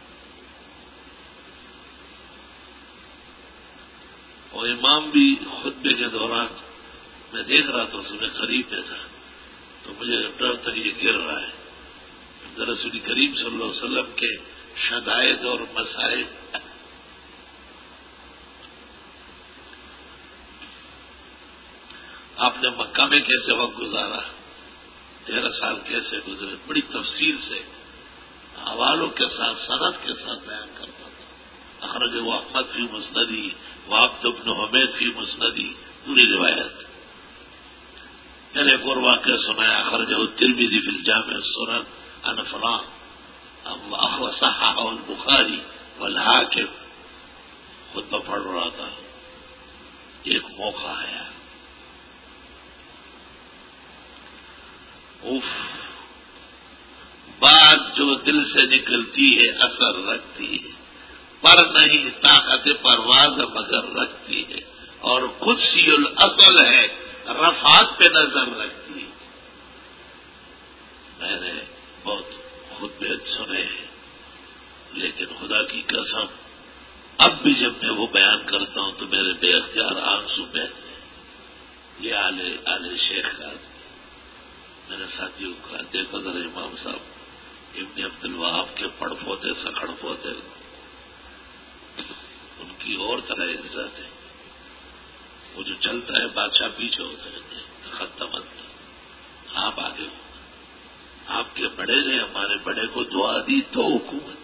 اور امام بھی خطبے کے دوران میں دیکھ رہا تھا، اس میں قریب میں تھا تو مجھے ڈر تک یہ گر رہا ہے. رسول کریم صلی اللہ علیہ وسلم کے شدائد اور مسائل. آپ نے مکہ میں کیسے وقت گزارا، 13 سال کیسے گزرے، بڑی تفصیل سے حوالوں کے ساتھ سند کے ساتھ بیان کرتا تھا. اخرج وہ احمد فی مسندی، وعبد بن حمید فی مسندی، پوری روایت. پہلے ایک اور واقعہ سنایا، اخرج الترمذی فی الجامع السنن عن فلان صححہ البخاری والحاکم. خطبہ پڑھ رہا تھا، ایک موقع آیا. بات جو دل سے نکلتی ہے اثر رکھتی ہے، پر نہیں طاقت پرواز مگر رکھتی ہے، اور قدسی الاصل ہے رفعت پہ نظر رکھتی ہے. میں نے بہت خطبے سنے ہیں، لیکن خدا کی قسم اب بھی جب میں وہ بیان کرتا ہوں تو میرے بے اختیار آنسو بہتے ہیں. یہ آل شیخ کا میرے ساتھیوں کا دیکھو ذرا امام صاحب ابن عبد الوہاب کے پڑ پوتے سکڑ پوتے، ان کی اور طرح عزت ہے. وہ جو چلتا ہے بادشاہ پیچھے ہوتا ہے، ختم. آپ آگے ہو. آپ کے بڑے نے ہمارے بڑے کو دعا دی تو حکومت.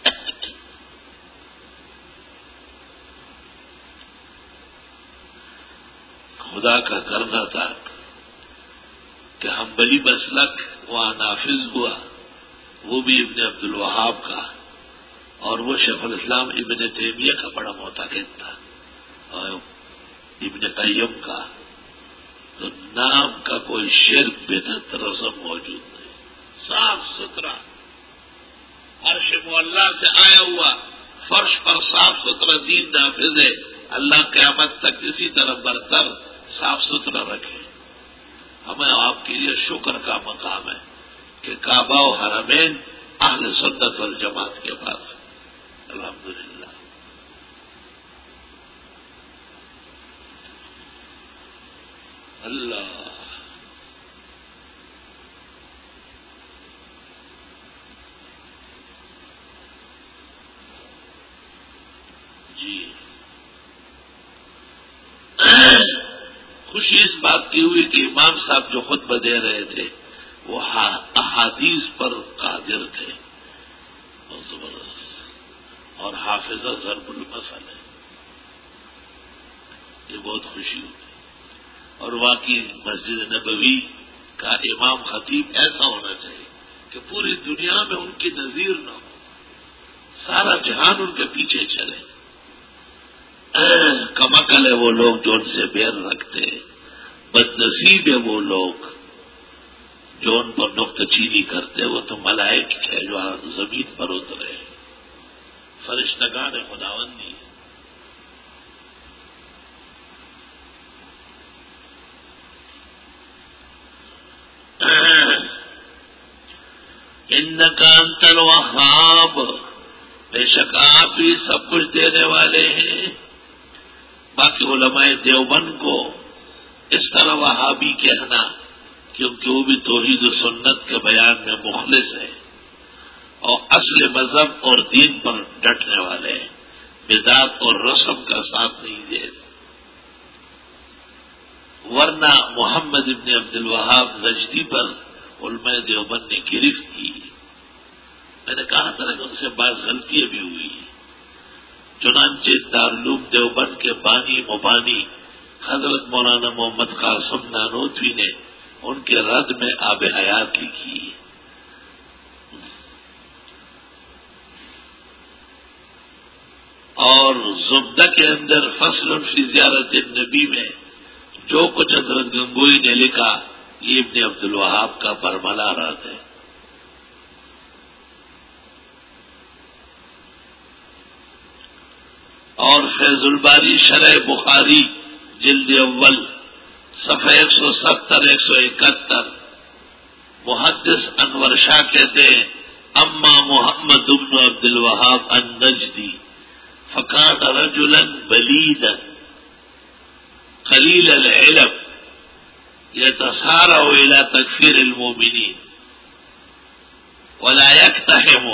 خدا کا کرنا تھا کہ حنبلی مسلک وہاں نافذ ہوا وہ بھی ابن عبد الوہاب کا، اور وہ شیخ الاسلام ابن تیمیہ کا بڑا معتقد تھا، اور ابن قیم کا. تو نام کا کوئی شرک بدعت رسم موجود نہیں، صاف ستھرا عرش معلیٰ سے آیا ہوا فرش پر صاف ستھرا دین نافذ ہے. اللہ قیامت تک اسی طرح برتر صاف ستھرا رکھے. ہمیں آپ کے لیے شکر کا مقام ہے کہ کعبہ و حرمین اہل سنت والجماعت کے پاس الحمدللہ. اللہ جی خوشی اس بات کی ہوئی کہ امام صاحب جو خطبہ دے رہے تھے وہ احادیث پر قادر تھے اور زبردست، اور حافظہ ضرب المثل ہے. یہ بہت خوشی ہوئی. اور واقعی مسجد نبوی کا امام خطیب ایسا ہونا چاہیے کہ پوری دنیا میں ان کی نظیر نہ ہو، سارا جہان ان کے پیچھے چلے. کمکل ہے وہ لوگ جو ان سے بیر رکھتے ہیں، بدنصیب ہے وہ لوگ جو ان پر نکتہ چینی کرتے. وہ تو ملائک ہے جو زمین پر اترے، فرشتگان خداوندی. انکا انت الوہاب، بے شک آپ ہی سب کچھ دینے والے ہیں. باقی علماء دیوبند کو اس طرح وہابی کہنا، کیونکہ وہ بھی توحید و سنت کے بیان میں مخلص ہے اور اصل مذہب اور دین پر ڈٹنے والے ہیں، بدعت اور رسم کا ساتھ نہیں دے. ورنہ محمد ابن عبد الوہاب نجدی پر علماء دیوبند نے گرفت کی. میں نے کہا تھا کہ ان سے بعض غلطیاں بھی ہوئی. چنانچہ دارالعلوم دیوبند کے بانی مبانی حضرت مولانا محمد قاسم نانوتوی نے ان کے رد میں آب حیات لکھی. اور زبدہ کے اندر فصل فی زیارت النبی میں جو کچھ حضرت گنگوئی نے لکھا یہ ابن عبد الوہاب کا برملا رد ہے. اور فیض الباری شرح بخاری جلد اول صفحہ 170 171 محدث انور شاہ کہتے ہیں اما محمد بن عبد الوہاب النجدی فکان رجلا بلیدا قلیل العلم یتسارع الى تکفیر المؤمنین ولا یقتحم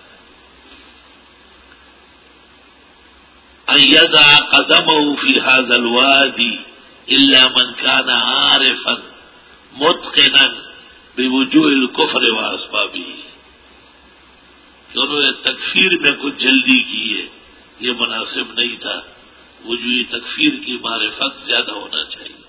ان يضع قدمه في هذا الوادي الا من كان عارفا متقنا بوجوه الكفر واسبابه. کہ انہوں نے تکفیر میں کچھ جلدی کی ہے، یہ مناسب نہیں تھا. وجوہ تکفیر کی معرفت زیادہ ہونا چاہیے.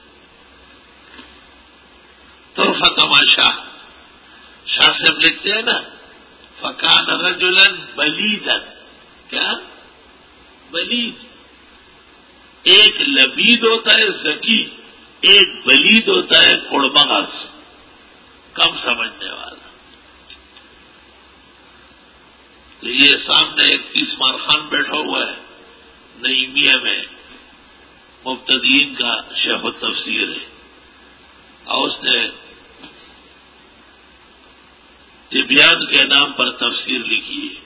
طرفہ تماشا شاہ صاحب لکھتے ہیں نا فکان رجلا بلیدا، کیا بلید؟ ایک لبید ہوتا ہے ذکی، ایک بلید ہوتا ہے کڑمغز، کم سمجھنے والا. تو یہ سامنے ایک تیسمار خان بیٹھا ہوا ہے نعیمیہ میں، مبتدئین کا شیخ التفسیر ہے، اور اس نے طبیان کے نام پر تفسیر لکھی ہے.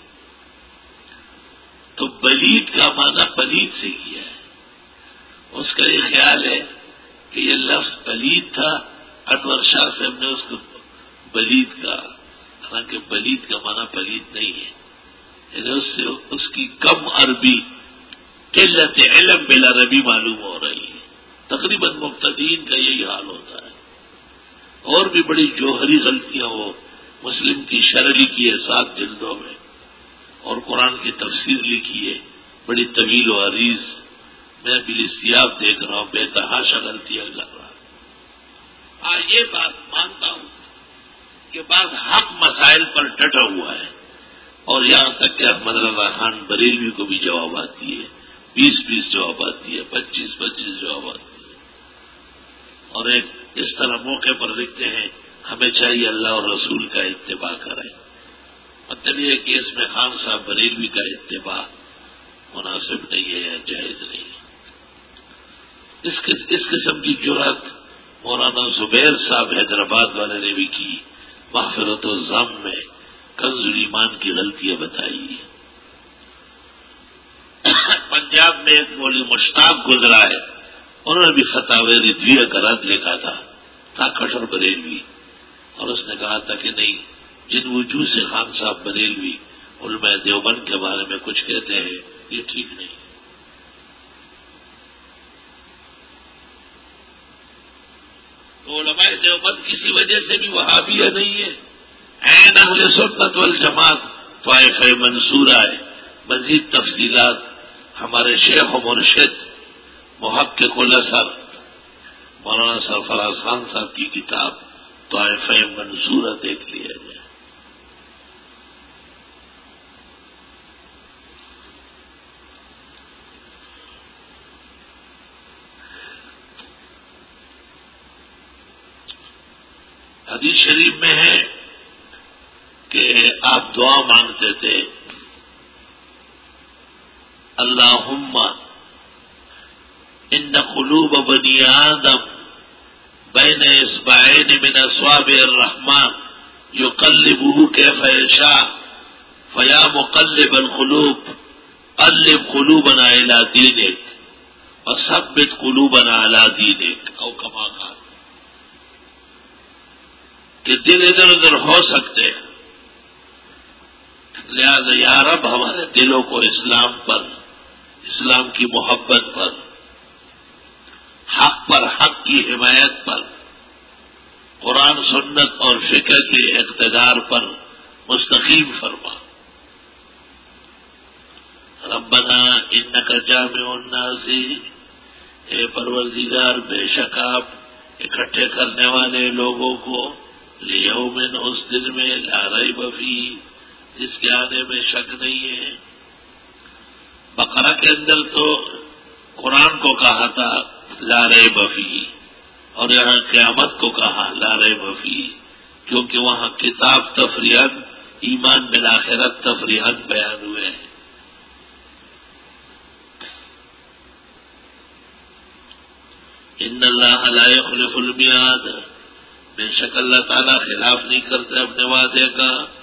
تو بلید کا معنی پلید سے کیا ہے. اس کا یہ خیال ہے کہ یہ لفظ پلید تھا، انور شاہ صاحب نے اس کو بلید کا، حالانکہ بلید کا معنی پلید نہیں ہے. یعنی اس سے اس کی کم عربی قلت علم بالعربی معلوم ہو رہی ہے. تقریباً مبتدئین کا یہی حال ہوتا ہے. اور بھی بڑی جوہری غلطیاں وہ مسلم کی شرح لکھی ہے 7 جلدوں میں، اور قرآن کی تفسیر لکھی ہے بڑی طویل و عریض. میں بھی الیستیاب دیکھ رہا ہوں، بے تحاشا غلطیاں کر رہا ہوں. یہ بات مانتا ہوں کے بعد حق مسائل پر ڈٹا ہوا ہے، اور یہاں تک کہ احمد رضا خان بریلوی کو بھی جوابات دیے، 20 جوابات دیے، 25 جوابات دیے، اور ایک اس طرح موقع پر لکھتے ہیں ہمیں چاہیے اللہ اور رسول کا اتباع کریں۔ مطلب یہ کہ اس میں خان صاحب بریلوی کا اتباع مناسب نہیں ہے یا جائز نہیں ہے۔ اس قسم کی جرات مولانا زبیر صاحب حیدرآباد والے نے بھی کی، مغفرت الذم میں کنز الایمان کی غلطیاں بتائی۔ پنجاب میں ایک مولوی مشتاق گزرا ہے، انہوں نے بھی فتاوی رضویہ کا رد لکھا تھا کٹر بریلوی، اور اس نے کہا تھا کہ نہیں، جن وجوہ سے خان صاحب بریلوی علماء دیوبند کے بارے میں کچھ کہتے ہیں یہ ٹھیک نہیں۔ تو علماء دیوبند کسی وجہ سے بھی وہابیہ نہیں ہے، عین اہل سنت والجماعت طائفہ منصورہ ہے۔ مزید تفصیلات ہمارے شیخ و مرشد محقق الاثر مولانا سرفراز خان صاحب کی کتاب طائفہ منصورہ دیکھ لیا جائے۔ حدیث شریف میں ہے کہ آپ دعا مانگتے تھے، اللہم ان قلوب بنی آدم بین اصبعین من اصوابع الرحمن یقلبہ کیف یشاء فیا مقلب القلوب قلب قلوبنا الی دینک وثبت قلوبنا علی دینک، او کما قال، کہ دل ادھر ادھر ہو سکتے ہیں، لہذا یا رب ہمارے دلوں کو اسلام پر، اسلام کی محبت پر، حق پر، حق کی حمایت پر، قرآن سنت اور فقہ کے اقتدار پر مستقیم فرما۔ ربنا انک جامع الناس، اے پروردگار بے شک آپ اکٹھے کرنے والے لوگوں کو لیوم، اس دن میں لا ریب فیہ، جس کے آنے میں شک نہیں ہے۔ بقرہ کے اندر تو قرآن کو کہا تھا لا ریب فیہ، اور یہاں قیامت کو کہا لا ریب فیہ، کیونکہ وہاں کتاب تفریحاً، ایمان بالآخرت تفریحاً بیان ہوئے ہیں۔ ان اللہ لا یخلف المیعاد، بے شک اللہ تعالیٰ خلاف نہیں کرتے اپنے وعدے کا۔